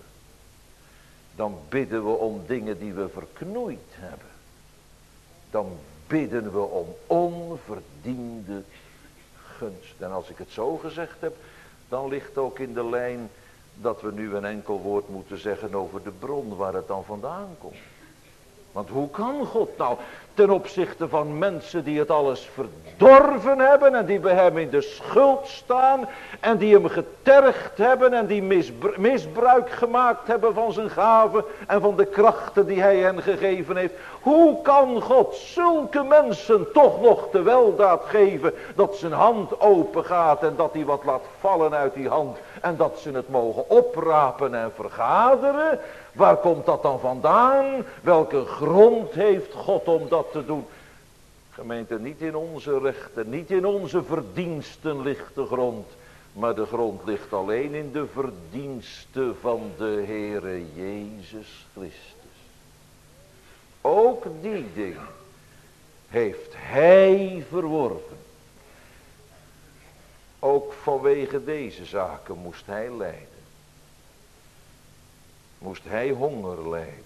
Dan bidden we om dingen die we verknoeid hebben. Dan bidden we om onverdiende gunst. En als ik het zo gezegd heb, dan ligt ook in de lijn dat we nu een enkel woord moeten zeggen over de bron waar het dan vandaan komt. Want hoe kan God nou ten opzichte van mensen die het alles verdorven hebben en die bij hem in de schuld staan en die hem getergd hebben en die misbruik gemaakt hebben van zijn gaven en van de krachten die hij hen gegeven heeft. Hoe kan God zulke mensen toch nog de weldaad geven dat zijn hand open gaat en dat hij wat laat vallen uit die hand en dat ze het mogen oprapen en vergaderen? Waar komt dat dan vandaan? Welke grond heeft God om dat te doen? Gemeente, niet in onze rechten, niet in onze verdiensten ligt de grond. Maar de grond ligt alleen in de verdiensten van de Heere Jezus Christus. Ook die dingen heeft hij verworven. Ook vanwege deze zaken moest hij lijden. Moest hij honger lijden.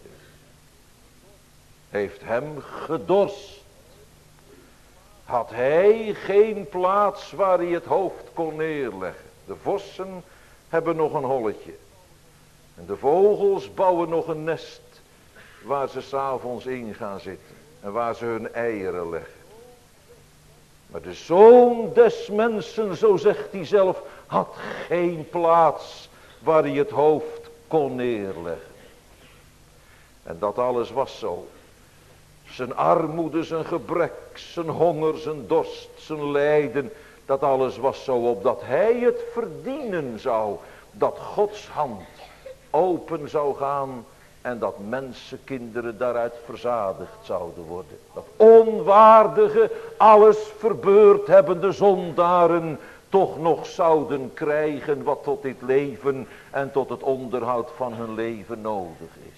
Heeft hem gedorst. Had hij geen plaats waar hij het hoofd kon neerleggen. De vossen hebben nog een holletje. En de vogels bouwen nog een nest waar ze 's avonds in gaan zitten. En waar ze hun eieren leggen. Maar de Zoon des mensen, zo zegt hij zelf, had geen plaats waar hij het hoofd kon neerleggen. En dat alles was zo. Zijn armoede, zijn gebrek, zijn honger, zijn dorst, zijn lijden. Dat alles was zo opdat hij het verdienen zou. Dat Gods hand open zou gaan. En dat mensenkinderen daaruit verzadigd zouden worden. Dat onwaardige, alles verbeurd hebbende zondaren toch nog zouden krijgen wat tot dit leven en tot het onderhoud van hun leven nodig is.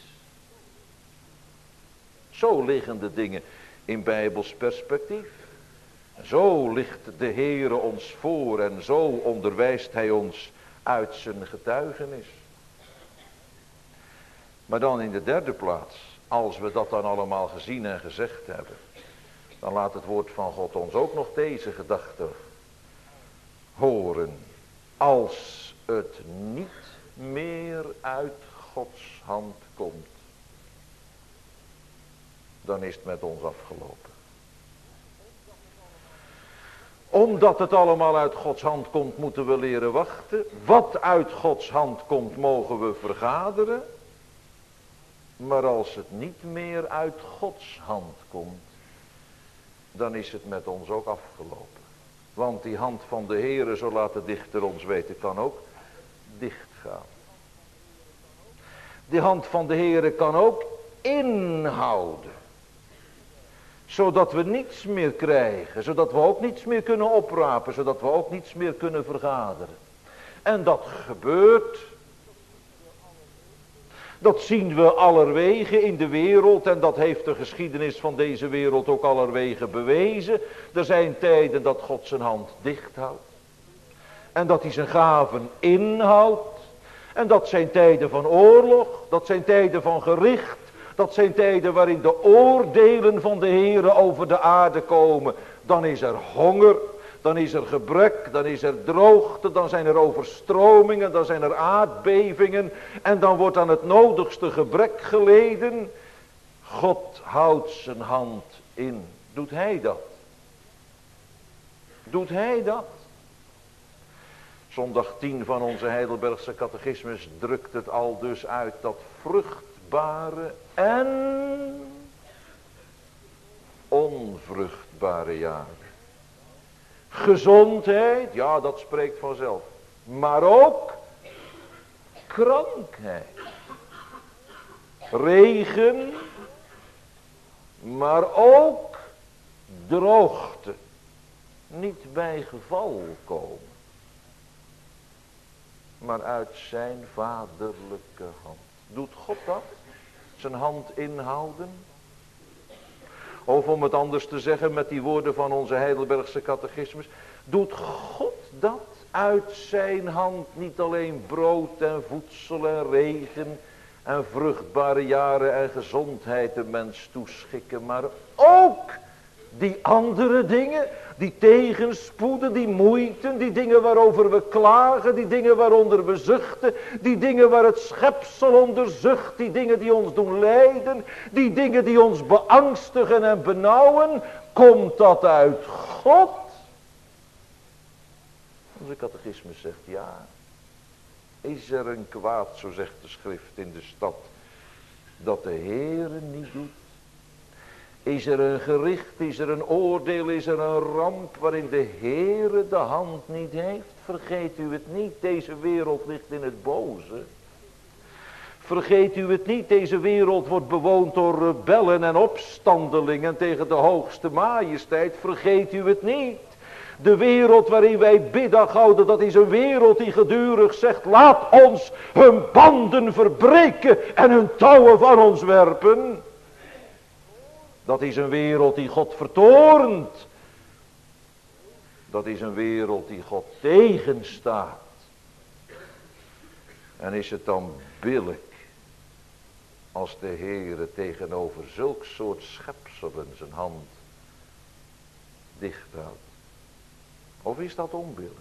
Zo liggen de dingen in Bijbels perspectief. Zo ligt de Heere ons voor en zo onderwijst hij ons uit zijn getuigenis. Maar dan in de derde plaats, als we dat dan allemaal gezien en gezegd hebben, dan laat het woord van God ons ook nog deze gedachte horen. Als het niet meer uit Gods hand komt, dan is het met ons afgelopen. Omdat het allemaal uit Gods hand komt, moeten we leren wachten. Wat uit Gods hand komt, mogen we vergaderen. Maar als het niet meer uit Gods hand komt, dan is het met ons ook afgelopen. Want die hand van de Heere, zo laat de dichter ons weten, kan ook dichtgaan. Die hand van de Heere kan ook inhouden. Zodat we niets meer krijgen. Zodat we ook niets meer kunnen oprapen. Zodat we ook niets meer kunnen vergaderen. En dat gebeurt. Dat zien we allerwege in de wereld. En dat heeft de geschiedenis van deze wereld ook allerwege bewezen. Er zijn tijden dat God zijn hand dicht houdt. En dat hij zijn gaven inhoudt. En dat zijn tijden van oorlog. Dat zijn tijden van gericht. Dat zijn tijden waarin de oordelen van de Heere over de aarde komen. Dan is er honger, dan is er gebrek, dan is er droogte, dan zijn er overstromingen, dan zijn er aardbevingen. En dan wordt aan het nodigste gebrek geleden. God houdt zijn hand in. Doet hij dat? Doet hij dat? Zondag 10 van onze Heidelbergse catechismus drukt het al dus uit dat vruchtbare en onvruchtbare jaren. Gezondheid, ja, dat spreekt vanzelf. Maar ook krankheid. Regen, maar ook droogte. Niet bij geval komen. Maar uit zijn vaderlijke hand. Doet God dat? Zijn hand inhouden? Of om het anders te zeggen met die woorden van onze Heidelbergse catechismus. Doet God dat? Uit zijn hand niet alleen brood en voedsel en regen en vruchtbare jaren en gezondheid de mens toeschikken. Maar ook die andere dingen, die tegenspoeden, die moeiten, die dingen waarover we klagen, die dingen waaronder we zuchten, die dingen waar het schepsel onder zucht, die dingen die ons doen lijden, die dingen die ons beangstigen en benauwen, komt dat uit God? Onze catechismus zegt ja. Is er een kwaad, zo zegt de schrift in de stad, dat de Heere niet doet? Is er een gericht, is er een oordeel, is er een ramp waarin de Heere de hand niet heeft? Vergeet u het niet, deze wereld ligt in het boze. Vergeet u het niet, deze wereld wordt bewoond door rebellen en opstandelingen tegen de hoogste majesteit. Vergeet u het niet. De wereld waarin wij biddag houden, dat is een wereld die gedurig zegt, laat ons hun banden verbreken en hun touwen van ons werpen. Dat is een wereld die God vertoornt. Dat is een wereld die God tegenstaat. En is het dan billijk als de Heere tegenover zulk soort schepselen zijn hand dicht houdt? Of is dat onbillijk?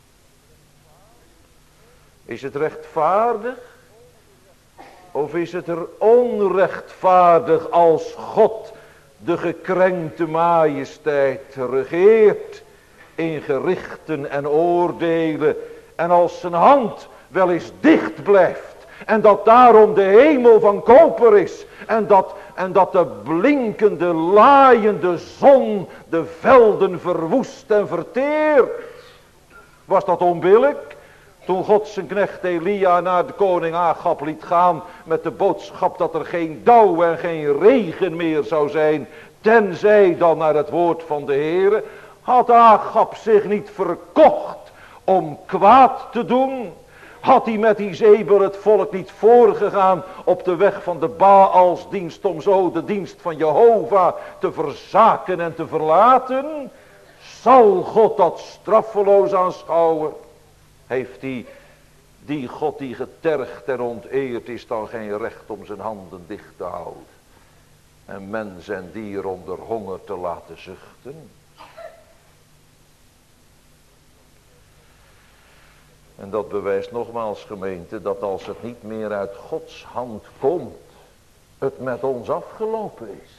Is het rechtvaardig? Of is het er onrechtvaardig als God de gekrenkte majesteit regeert in gerichten en oordelen en als zijn hand wel eens dicht blijft en dat daarom de hemel van koper is en dat de blinkende, laaiende zon de velden verwoest en verteert? Was dat onbillijk? Toen God zijn knecht Elia naar de koning Agab liet gaan met de boodschap dat er geen dauw en geen regen meer zou zijn, tenzij dan naar het woord van de Heere, had Agab zich niet verkocht om kwaad te doen? Had hij met Izebel het volk niet voorgegaan op de weg van de Baalsdienst om zo de dienst van Jehovah te verzaken en te verlaten? Zal God dat straffeloos aanschouwen? Heeft die God die getergd en onteerd is dan geen recht om zijn handen dicht te houden? En mens en dier onder honger te laten zuchten? En dat bewijst nogmaals, gemeente, dat als het niet meer uit Gods hand komt, het met ons afgelopen is.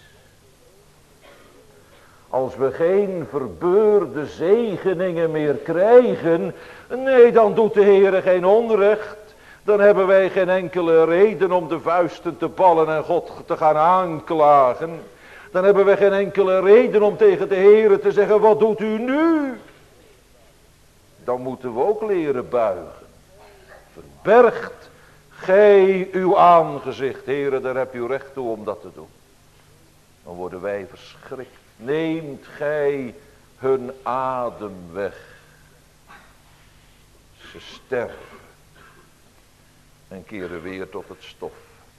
Als we geen verbeurde zegeningen meer krijgen, nee, dan doet de Heere geen onrecht. Dan hebben wij geen enkele reden om de vuisten te ballen en God te gaan aanklagen. Dan hebben we geen enkele reden om tegen de Heere te zeggen, wat doet u nu? Dan moeten we ook leren buigen. Verbergt gij uw aangezicht, Heere, daar heb u recht toe om dat te doen. Dan worden wij verschrikt. Neemt gij hun adem weg. Ze sterven en keren weer tot het stof.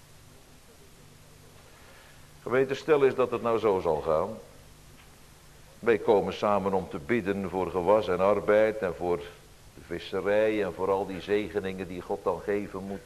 Gemeente, stel eens dat het nou zo zal gaan. Wij komen samen om te bidden voor gewas en arbeid en voor de visserij en voor al die zegeningen die God dan geven moet.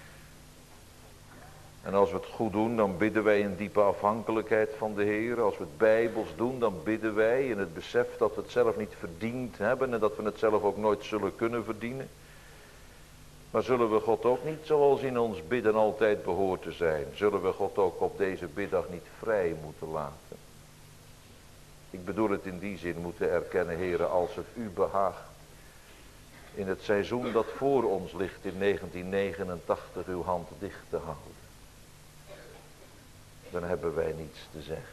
En als we het goed doen, dan bidden wij in diepe afhankelijkheid van de Heer. Als we het bijbels doen, dan bidden wij in het besef dat we het zelf niet verdiend hebben en dat we het zelf ook nooit zullen kunnen verdienen. Maar zullen we God ook niet, zoals in ons bidden altijd behoort te zijn, zullen we God ook op deze biddag niet vrij moeten laten? Ik bedoel het in die zin moeten erkennen, Heere, als het u behaagt, in het seizoen dat voor ons ligt in 1989 uw hand dicht te houden. Dan hebben wij niets te zeggen.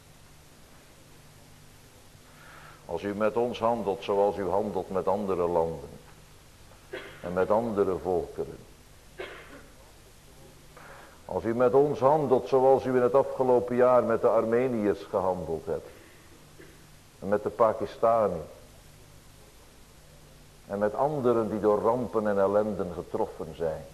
Als u met ons handelt zoals u handelt met andere landen en met andere volkeren. Als u met ons handelt zoals u in het afgelopen jaar met de Armeniërs gehandeld hebt. En met de Pakistanen. En met anderen die door rampen en ellenden getroffen zijn.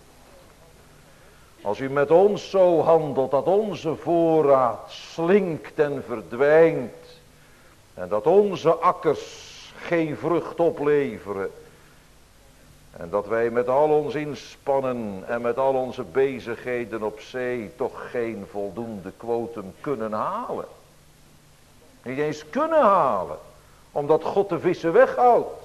Als u met ons zo handelt dat onze voorraad slinkt en verdwijnt. En dat onze akkers geen vrucht opleveren. En dat wij met al ons inspannen en met al onze bezigheden op zee toch geen voldoende kwotum kunnen halen. Niet eens kunnen halen, omdat God de vissen weghoudt.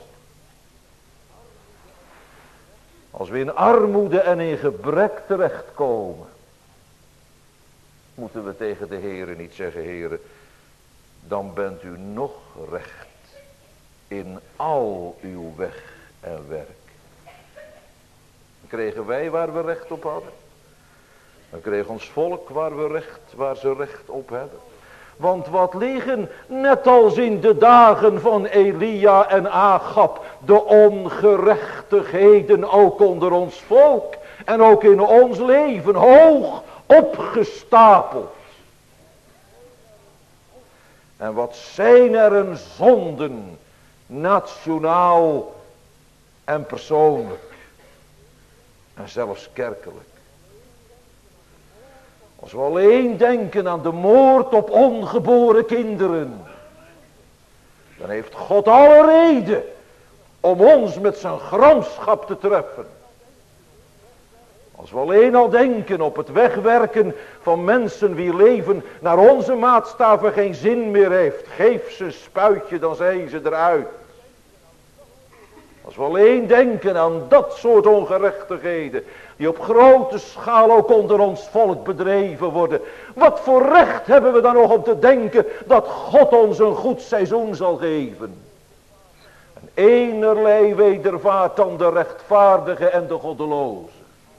Als we in armoede en in gebrek terechtkomen, moeten we tegen de Heere niet zeggen, Heere, dan bent u nog recht in al uw weg en werk. Dan kregen wij waar we recht op hadden. Dan kreeg ons volk waar ze recht op hebben. Want wat liggen, net als in de dagen van Elia en Agab, de ongerechtigheden ook onder ons volk en ook in ons leven hoog opgestapeld. En wat zijn er een zonden, nationaal en persoonlijk en zelfs kerkelijk. Als we alleen denken aan de moord op ongeboren kinderen. dan heeft God alle reden om ons met zijn gramschap te treffen. Als we alleen al denken op het wegwerken van mensen wie leven naar onze maatstaven geen zin meer heeft. Geef ze een spuitje, dan zijn ze eruit. Als we alleen denken aan dat soort ongerechtigheden die op grote schaal ook onder ons volk bedreven worden. Wat voor recht hebben we dan nog om te denken dat God ons een goed seizoen zal geven? En enerlei wedervaart dan de rechtvaardige en de goddeloze.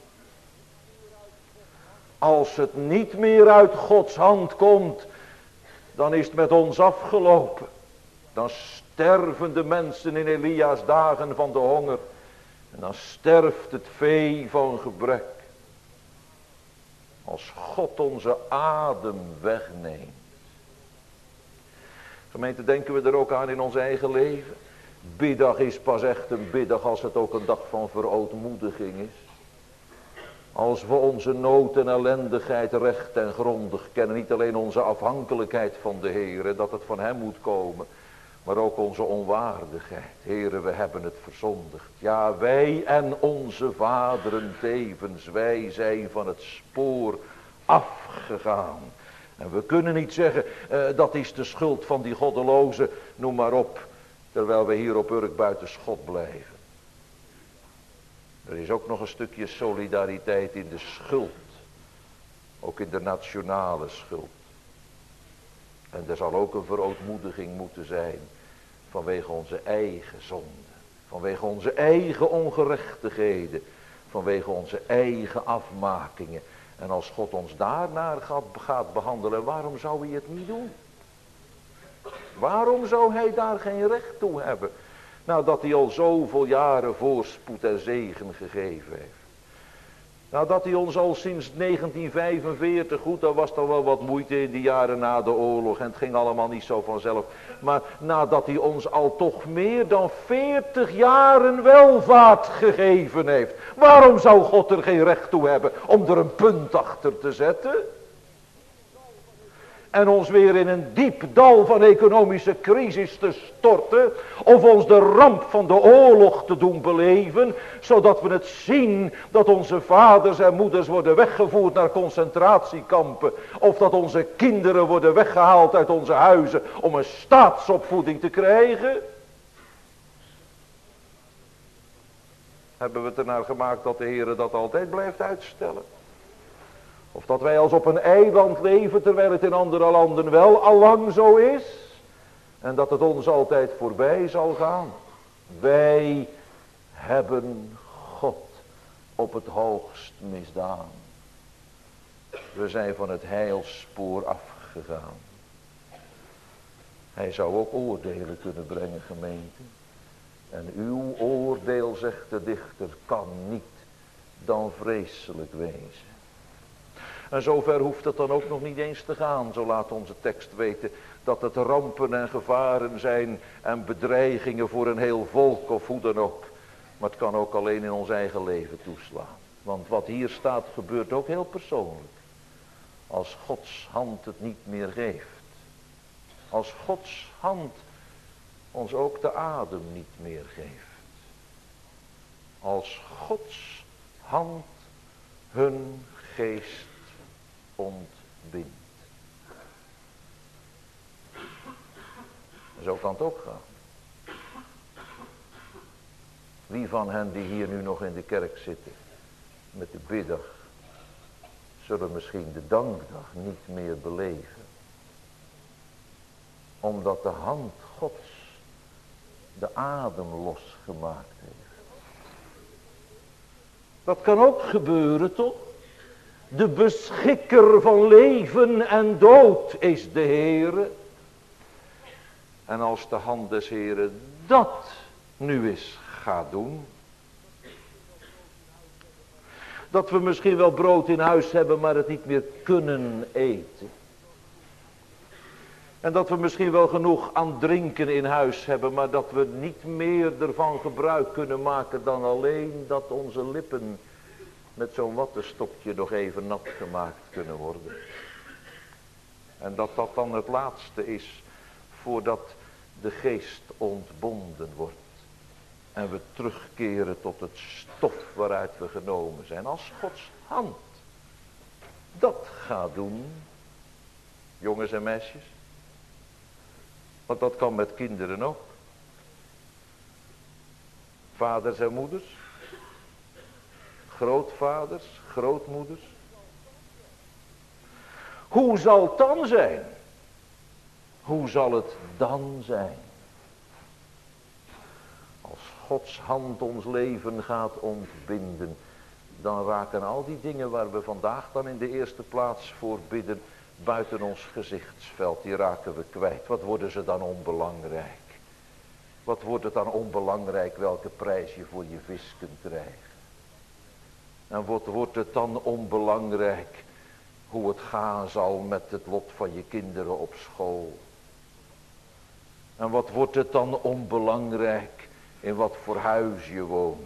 Als het niet meer uit Gods hand komt, dan is het met ons afgelopen. Dan sterven de mensen in Elia's dagen van de honger. En dan sterft het vee van gebrek. Als God onze adem wegneemt. Gemeente, denken we er ook aan in ons eigen leven. Biddag is pas echt een biddag als het ook een dag van verootmoediging is. Als we onze nood en ellendigheid recht en grondig kennen. Niet alleen onze afhankelijkheid van de Heere, dat het van hem moet komen. Maar ook onze onwaardigheid. Heere, we hebben het verzondigd. Ja, wij en onze vaderen tevens. Wij zijn van het spoor afgegaan. En we kunnen niet zeggen, dat is de schuld van die goddeloze, noem maar op. Terwijl we hier op Urk buiten schot blijven. Er is ook nog een stukje solidariteit in de schuld. Ook in de nationale schuld. En er zal ook een verootmoediging moeten zijn. Vanwege onze eigen zonden. Vanwege onze eigen ongerechtigheden. Vanwege onze eigen afmakingen. En als God ons daarnaar gaat behandelen, waarom zou hij het niet doen? Waarom zou hij daar geen recht toe hebben? Nou, dat hij al zoveel jaren voorspoed en zegen gegeven heeft. Nou, dat hij ons al sinds 1945, goed, daar was dan wel wat moeite in die jaren na de oorlog. En het ging allemaal niet zo vanzelf. Maar nadat hij ons al toch meer dan 40 jaren welvaart gegeven heeft. Waarom zou God er geen recht toe hebben om er een punt achter te zetten? En ons weer in een diep dal van economische crisis te storten. Of ons de ramp van de oorlog te doen beleven. Zodat we het zien dat onze vaders en moeders worden weggevoerd naar concentratiekampen. Of dat onze kinderen worden weggehaald uit onze huizen om een staatsopvoeding te krijgen. Hebben we het ernaar gemaakt dat de Heer dat altijd blijft uitstellen? Of dat wij als op een eiland leven terwijl het in andere landen wel allang zo is. En dat het ons altijd voorbij zal gaan. Wij hebben God op het hoogst misdaan. We zijn van het heilspoor afgegaan. Hij zou ook oordelen kunnen brengen, gemeente. En uw oordeel, zegt de dichter, kan niet dan vreselijk wezen. En zover hoeft het dan ook nog niet eens te gaan. Zo laat onze tekst weten dat het rampen en gevaren zijn en bedreigingen voor een heel volk of hoe dan ook. Maar het kan ook alleen in ons eigen leven toeslaan. Want wat hier staat gebeurt ook heel persoonlijk. Als Gods hand het niet meer geeft. Als Gods hand ons ook de adem niet meer geeft. Als Gods hand hun geest ontbindt. Zo kan het ook gaan. Wie van hen die hier nu nog in de kerk zitten met de biddag, zullen misschien de dankdag niet meer beleven. Omdat de hand Gods de adem losgemaakt heeft. Dat kan ook gebeuren, toch? De beschikker van leven en dood is de Heere. En als de hand des Heeren dat nu eens gaat doen. Dat we misschien wel brood in huis hebben, maar het niet meer kunnen eten. En dat we misschien wel genoeg aan drinken in huis hebben, maar dat we niet meer ervan gebruik kunnen maken dan alleen dat onze lippen met zo'n wattenstokje nog even nat gemaakt kunnen worden. En dat dat dan het laatste is voordat de geest ontbonden wordt. En we terugkeren tot het stof waaruit we genomen zijn. Als Gods hand dat gaat doen, jongens en meisjes. Want dat kan met kinderen ook. Vaders en moeders. Grootvaders, grootmoeders. Hoe zal het dan zijn? Hoe zal het dan zijn? Als Gods hand ons leven gaat ontbinden, dan raken al die dingen waar we vandaag dan in de eerste plaats voor bidden, buiten ons gezichtsveld, die raken we kwijt. Wat worden ze dan onbelangrijk? Wat wordt het dan onbelangrijk welke prijs je voor je vis kunt krijgen? En wat wordt het dan onbelangrijk hoe het gaan zal met het lot van je kinderen op school? En wat wordt het dan onbelangrijk in wat voor huis je woont?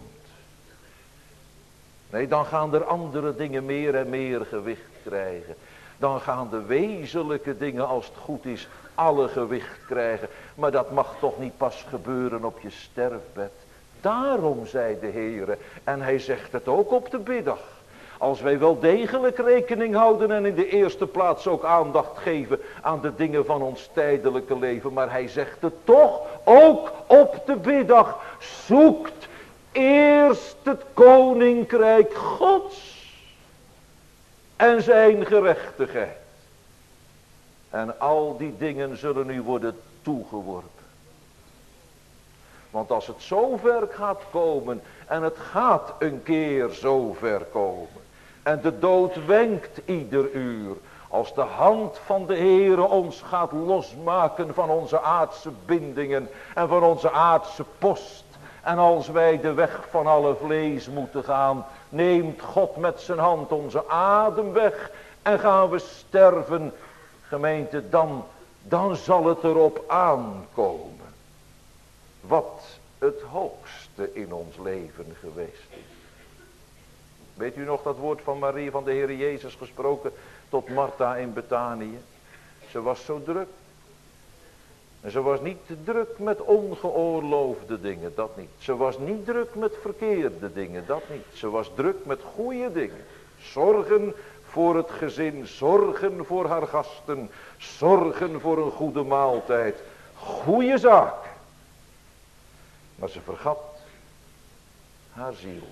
Nee, dan gaan er andere dingen meer en meer gewicht krijgen. Dan gaan de wezenlijke dingen, als het goed is, alle gewicht krijgen. Maar dat mag toch niet pas gebeuren op je sterfbed. Daarom zei de Heere, en hij zegt het ook op de biddag. Als wij wel degelijk rekening houden en in de eerste plaats ook aandacht geven aan de dingen van ons tijdelijke leven. Maar hij zegt het toch ook op de biddag. Zoekt eerst het koninkrijk Gods en zijn gerechtigheid. En al die dingen zullen u worden toegeworpen. Want als het zover gaat komen, en het gaat een keer zover komen, en de dood wenkt ieder uur, als de hand van de Heere ons gaat losmaken van onze aardse bindingen en van onze aardse post, en als wij de weg van alle vlees moeten gaan, neemt God met zijn hand onze adem weg en gaan we sterven. Gemeente, dan zal het erop aankomen wat het hoogste in ons leven geweest is. Weet u nog dat woord van Marie van de Heer Jezus gesproken tot Martha in Betanië? Ze was zo druk. En ze was niet druk met ongeoorloofde dingen, dat niet. Ze was niet druk met verkeerde dingen, dat niet. Ze was druk met goede dingen. Zorgen voor het gezin, zorgen voor haar gasten, zorgen voor een goede maaltijd. Goeie zaak. Maar ze vergat haar ziel.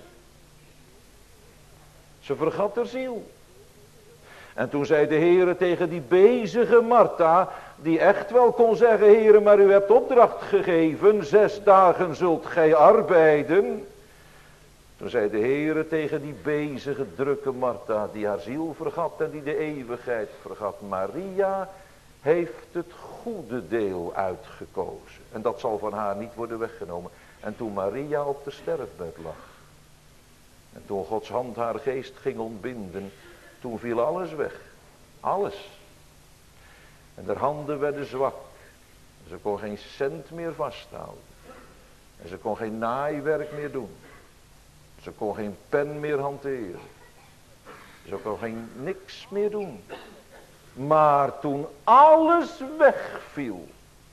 Ze vergat haar ziel. En toen zei de Heere tegen die bezige Martha, die echt wel kon zeggen, Heere, maar u hebt opdracht gegeven, 6 dagen zult gij arbeiden. Toen zei de Heere tegen die bezige, drukke Martha, die haar ziel vergat en die de eeuwigheid vergat. Maria heeft het goede deel uitgekozen. En dat zal van haar niet worden weggenomen. En toen Maria op de sterfbed lag, en toen Gods hand haar geest ging ontbinden, toen viel alles weg. Alles. En haar handen werden zwak. Ze kon geen cent meer vasthouden. En ze kon geen naaiwerk meer doen. Ze kon geen pen meer hanteren. Ze kon geen niks meer doen. Maar toen alles wegviel,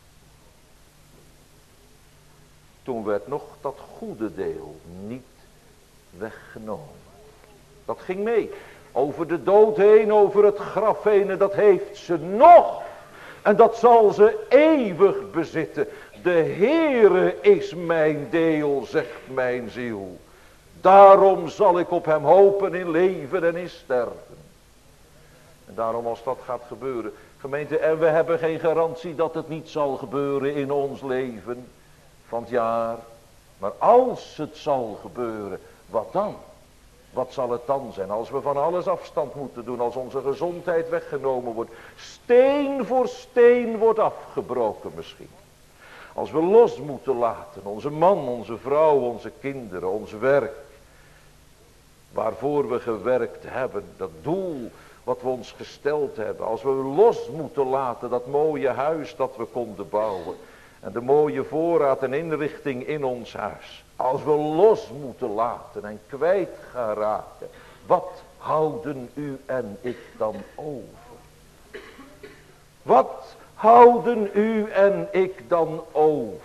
toen werd nog dat goede deel niet weggenomen. Dat ging mee. Over de dood heen, over het graf heen. En dat heeft ze nog. En dat zal ze eeuwig bezitten. De Heere is mijn deel, zegt mijn ziel. Daarom zal ik op hem hopen in leven en in sterven. En daarom als dat gaat gebeuren. Gemeente, en we hebben geen garantie dat het niet zal gebeuren in ons leven van het jaar. Maar als het zal gebeuren, wat dan? Wat zal het dan zijn als we van alles afstand moeten doen, als onze gezondheid weggenomen wordt. Steen voor steen wordt afgebroken misschien. Als we los moeten laten, onze man, onze vrouw, onze kinderen, ons werk. Waarvoor we gewerkt hebben, dat doel wat we ons gesteld hebben. Als we los moeten laten, dat mooie huis dat we konden bouwen. En de mooie voorraad en inrichting in ons huis. Als we los moeten laten en kwijt gaan raken. Wat houden u en ik dan over? Wat houden u en ik dan over?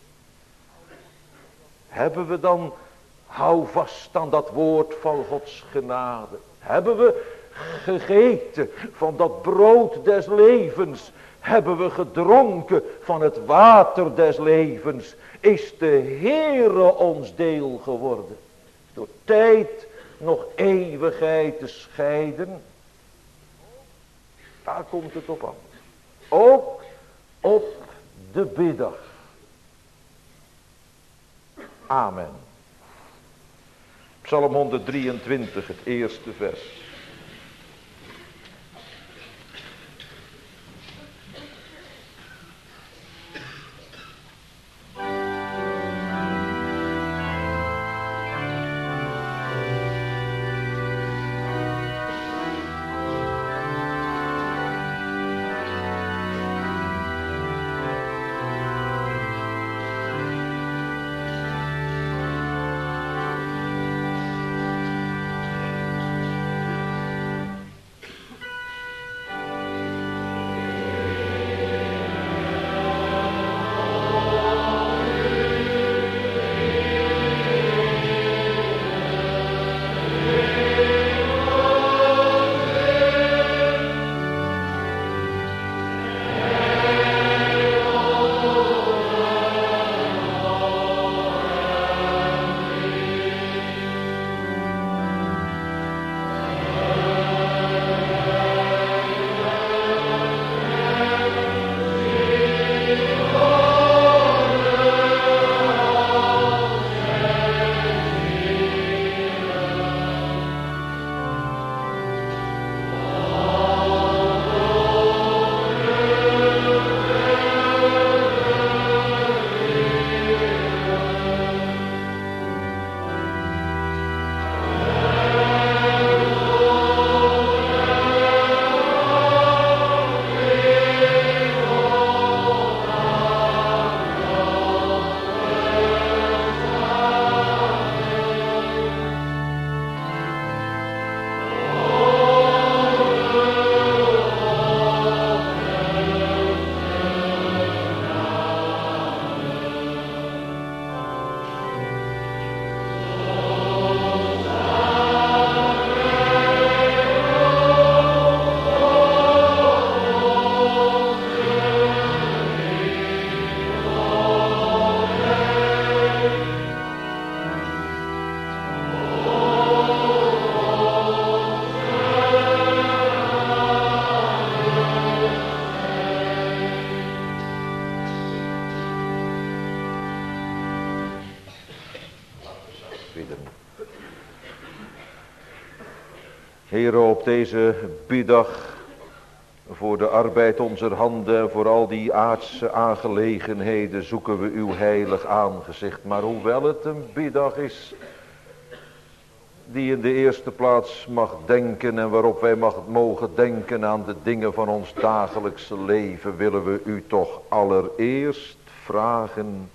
Hebben we dan, hou vast aan dat woord van Gods genade. Hebben we gegeten van dat brood des levens? Hebben we gedronken van het water des levens? Is de Heere ons deel geworden? Door tijd nog eeuwigheid te scheiden? Daar komt het op aan. Ook op de biddag. Amen. Psalm 123, het eerste vers. Heere, op deze biddag, voor de arbeid onze handen, voor al die aardse aangelegenheden, zoeken we uw heilig aangezicht. Maar hoewel het een biddag is, die in de eerste plaats mag denken en waarop wij mogen denken aan de dingen van ons dagelijkse leven, willen we u toch allereerst vragen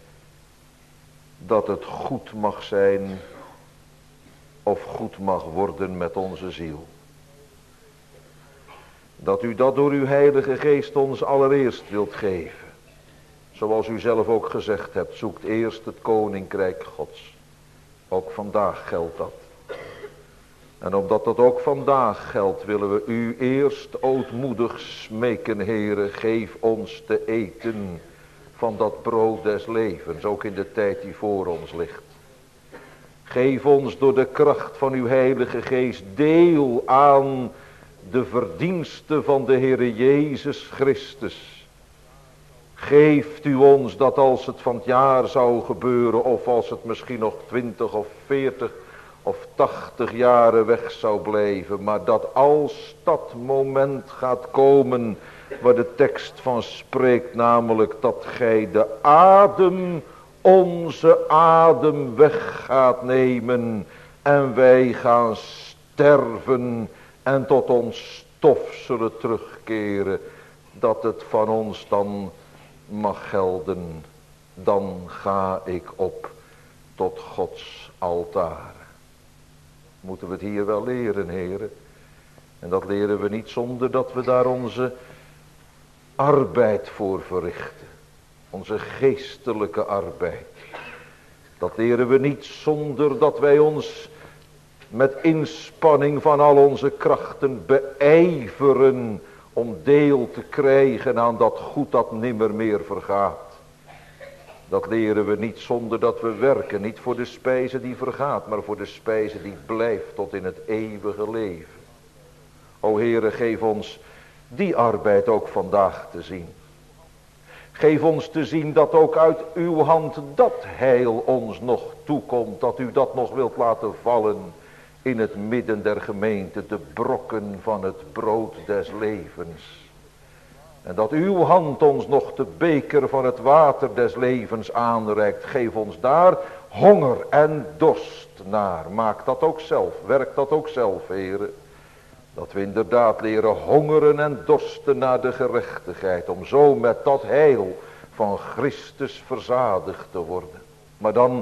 dat het goed mag zijn of goed mag worden met onze ziel. Dat u dat door uw heilige geest ons allereerst wilt geven. Zoals u zelf ook gezegd hebt, zoekt eerst het koninkrijk Gods. Ook vandaag geldt dat. En omdat dat ook vandaag geldt, willen we u eerst ootmoedig smeken, Heere, geef ons te eten van dat brood des levens, ook in de tijd die voor ons ligt. Geef ons door de kracht van uw heilige geest deel aan de verdiensten van de Heere Jezus Christus. Geeft u ons dat als het van het jaar zou gebeuren, of als het misschien nog 20 of 40 of 80 jaren weg zou blijven, maar dat als dat moment gaat komen waar de tekst van spreekt, namelijk dat gij de adem, onze adem weg gaat nemen en wij gaan sterven en tot ons stof zullen terugkeren, dat het van ons dan mag gelden. Dan ga ik op tot Gods altaar. Moeten we het hier wel leren, heren? En dat leren we niet zonder dat we daar onze arbeid voor verrichten. Onze geestelijke arbeid. Dat leren we niet zonder dat wij ons met inspanning van al onze krachten beijveren om deel te krijgen aan dat goed dat nimmer meer vergaat. Dat leren we niet zonder dat we werken, niet voor de spijze die vergaat, maar voor de spijze die blijft tot in het eeuwige leven. O Heere, geef ons die arbeid ook vandaag te zien. Geef ons te zien dat ook uit uw hand dat heil ons nog toekomt, dat u dat nog wilt laten vallen in het midden der gemeente, de brokken van het brood des levens. En dat uw hand ons nog de beker van het water des levens aanreikt. Geef ons daar honger en dorst naar. Maak dat ook zelf, werk dat ook zelf, Heere. Dat we inderdaad leren hongeren en dorsten naar de gerechtigheid. Om zo met dat heil van Christus verzadigd te worden. Maar dan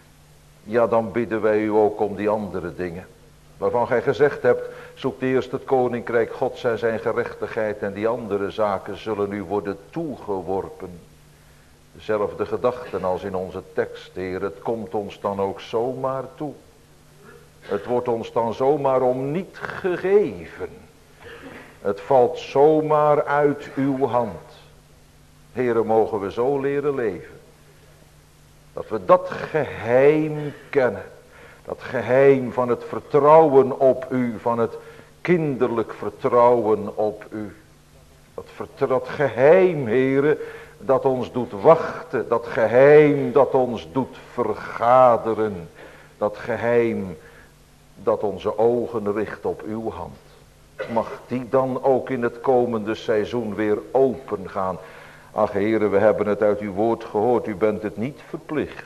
bidden wij u ook om die andere dingen. Waarvan gij gezegd hebt, zoekt eerst het koninkrijk Gods en zijn gerechtigheid. En die andere zaken zullen u worden toegeworpen. Dezelfde gedachten als in onze tekst, Heer. Het komt ons dan ook zomaar toe. Het wordt ons dan zomaar om niet gegeven. Het valt zomaar uit uw hand. Heere, mogen we zo leren leven. Dat we dat geheim kennen. Dat geheim van het vertrouwen op u. Van het kinderlijk vertrouwen op u. Dat geheim, Heere, dat ons doet wachten. Dat geheim dat ons doet vergaderen. Dat geheim dat onze ogen richt op uw hand. Mag die dan ook in het komende seizoen weer open gaan. Ach Heere, we hebben het uit uw woord gehoord. U bent het niet verplicht.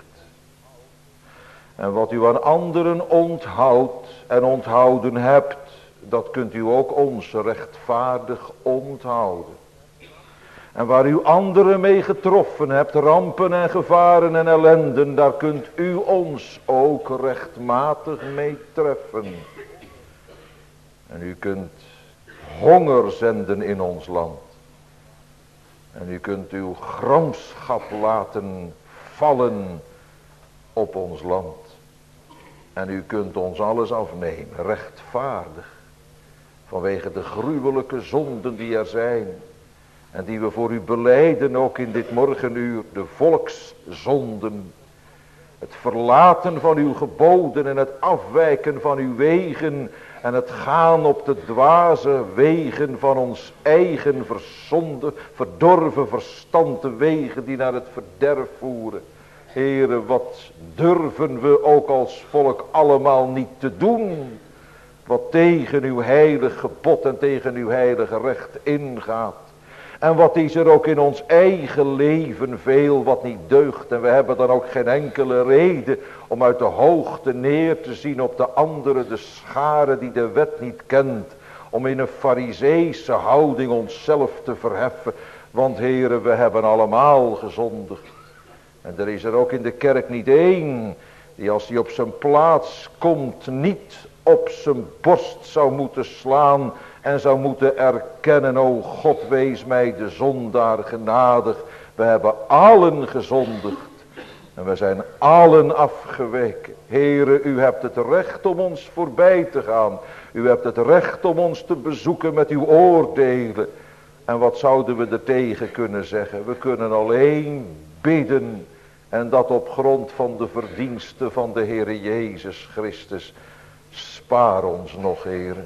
En wat u aan anderen onthoudt en onthouden hebt, dat kunt u ook ons rechtvaardig onthouden. En waar u anderen mee getroffen hebt, rampen en gevaren en ellenden, daar kunt u ons ook rechtmatig mee treffen. En u kunt honger zenden in ons land. En u kunt uw gramschap laten vallen op ons land. En u kunt ons alles afnemen, rechtvaardig. Vanwege de gruwelijke zonden die er zijn. En die we voor u belijden ook in dit morgenuur. De volkszonden. Het verlaten van uw geboden en het afwijken van uw wegen. En het gaan op de dwaze wegen van ons eigen verdorven verstand. De wegen die naar het verderf voeren. Heere, wat durven we ook als volk allemaal niet te doen. Wat tegen uw heilig gebod en tegen uw heilige recht ingaat. En wat is er ook in ons eigen leven veel wat niet deugt. En we hebben dan ook geen enkele reden om uit de hoogte neer te zien op de anderen, de schare die de wet niet kent. Om in een farizeese houding onszelf te verheffen. Want Heere, we hebben allemaal gezondigd. En er is er ook in de kerk niet één die als hij op zijn plaats komt niet op zijn borst zou moeten slaan en zou moeten erkennen, o God, wees mij de zondaar genadig. We hebben allen gezondigd en we zijn allen afgeweken. Heere, u hebt het recht om ons voorbij te gaan. U hebt het recht om ons te bezoeken met uw oordelen. En wat zouden we er tegen kunnen zeggen? We kunnen alleen bidden. En dat op grond van de verdiensten van de Heere Jezus Christus. Spaar ons nog, Heere.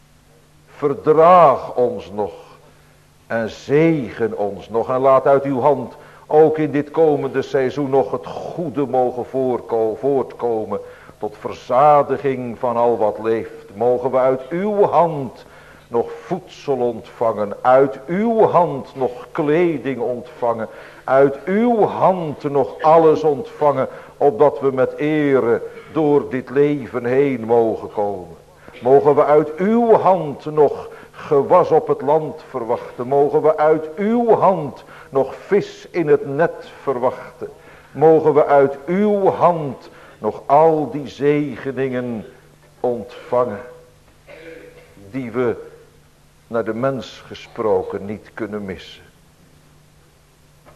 Verdraag ons nog. En zegen ons nog. En laat uit uw hand ook in dit komende seizoen nog het goede mogen voortkomen. Tot verzadiging van al wat leeft. Mogen we uit uw hand nog voedsel ontvangen. Uit uw hand nog kleding ontvangen. Uit uw hand nog alles ontvangen. Opdat we met ere door dit leven heen mogen komen. Mogen we uit uw hand nog gewas op het land verwachten. Mogen we uit uw hand nog vis in het net verwachten. Mogen we uit uw hand nog al die zegeningen ontvangen. Die we naar de mens gesproken niet kunnen missen.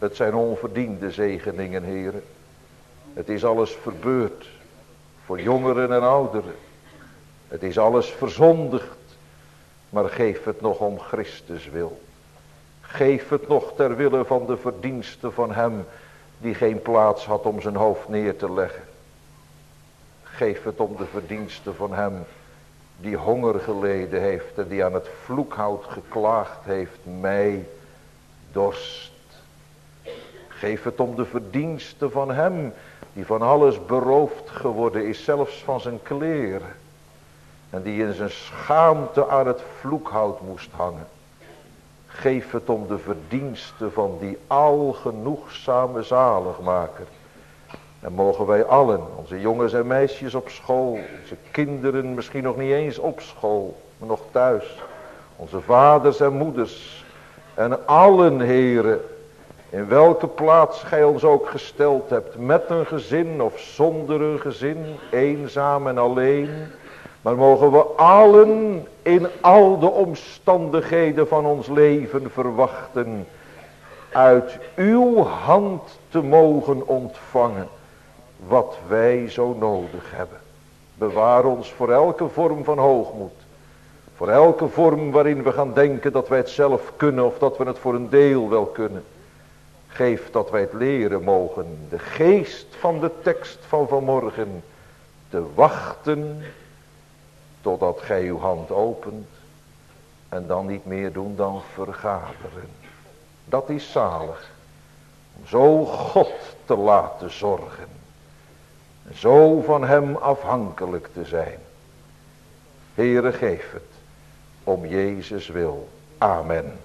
Het zijn onverdiende zegeningen, Heere. Het is alles verbeurd. Voor jongeren en ouderen. Het is alles verzondigd. Maar geef het nog om Christus wil. Geef het nog ter wille van de verdiensten van hem die geen plaats had om zijn hoofd neer te leggen. Geef het om de verdiensten van hem die honger geleden heeft en die aan het vloekhout geklaagd heeft, mij dorst. Geef het om de verdiensten van hem die van alles beroofd geworden is, zelfs van zijn kleren. En die in zijn schaamte aan het vloekhout moest hangen. Geef het om de verdiensten van die algenoegzame zaligmaker. En mogen wij allen, onze jongens en meisjes op school, onze kinderen misschien nog niet eens op school, maar nog thuis. Onze vaders en moeders en allen, Heere, in welke plaats gij ons ook gesteld hebt, met een gezin of zonder een gezin, eenzaam en alleen. Maar mogen we allen in al de omstandigheden van ons leven verwachten uit uw hand te mogen ontvangen wat wij zo nodig hebben. Bewaar ons voor elke vorm van hoogmoed. Voor elke vorm waarin we gaan denken dat wij het zelf kunnen of dat we het voor een deel wel kunnen. Geef dat wij het leren mogen, de geest van de tekst van vanmorgen, te wachten totdat gij uw hand opent en dan niet meer doen dan vergaderen. Dat is zalig, om zo God te laten zorgen, en zo van hem afhankelijk te zijn. Heere, geef het, om Jezus wil. Amen.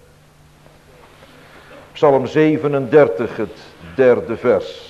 Psalm 37, het 3e vers.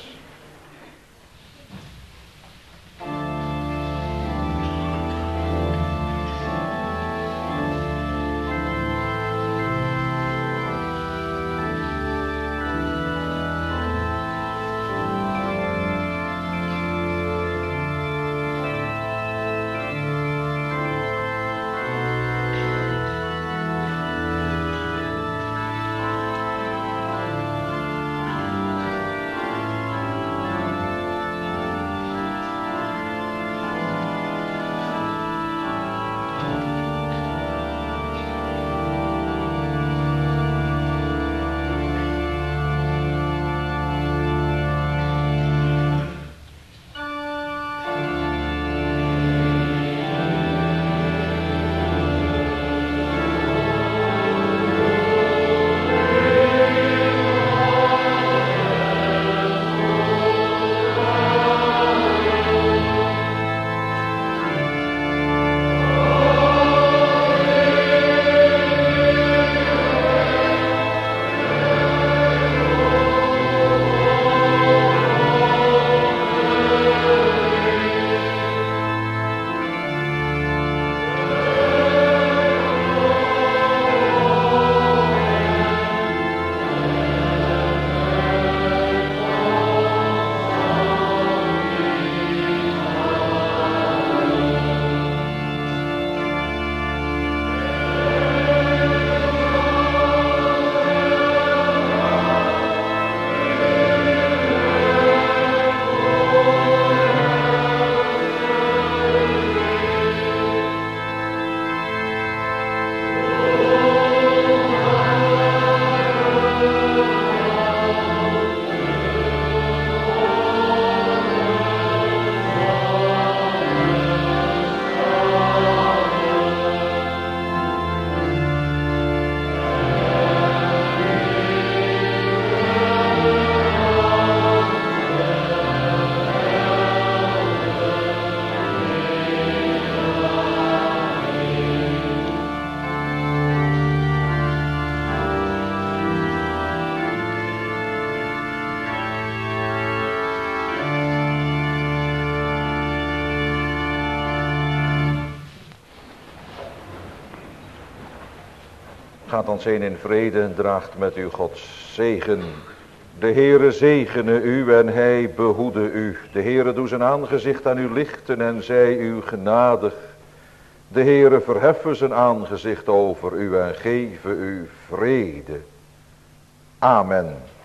Gaat dan heen in vrede en draagt met u Gods zegen. De Heere zegene u en hij behoede u. De Heere doe zijn aangezicht aan u lichten en zij u genadig. De Heere verheffen zijn aangezicht over u en geven u vrede. Amen.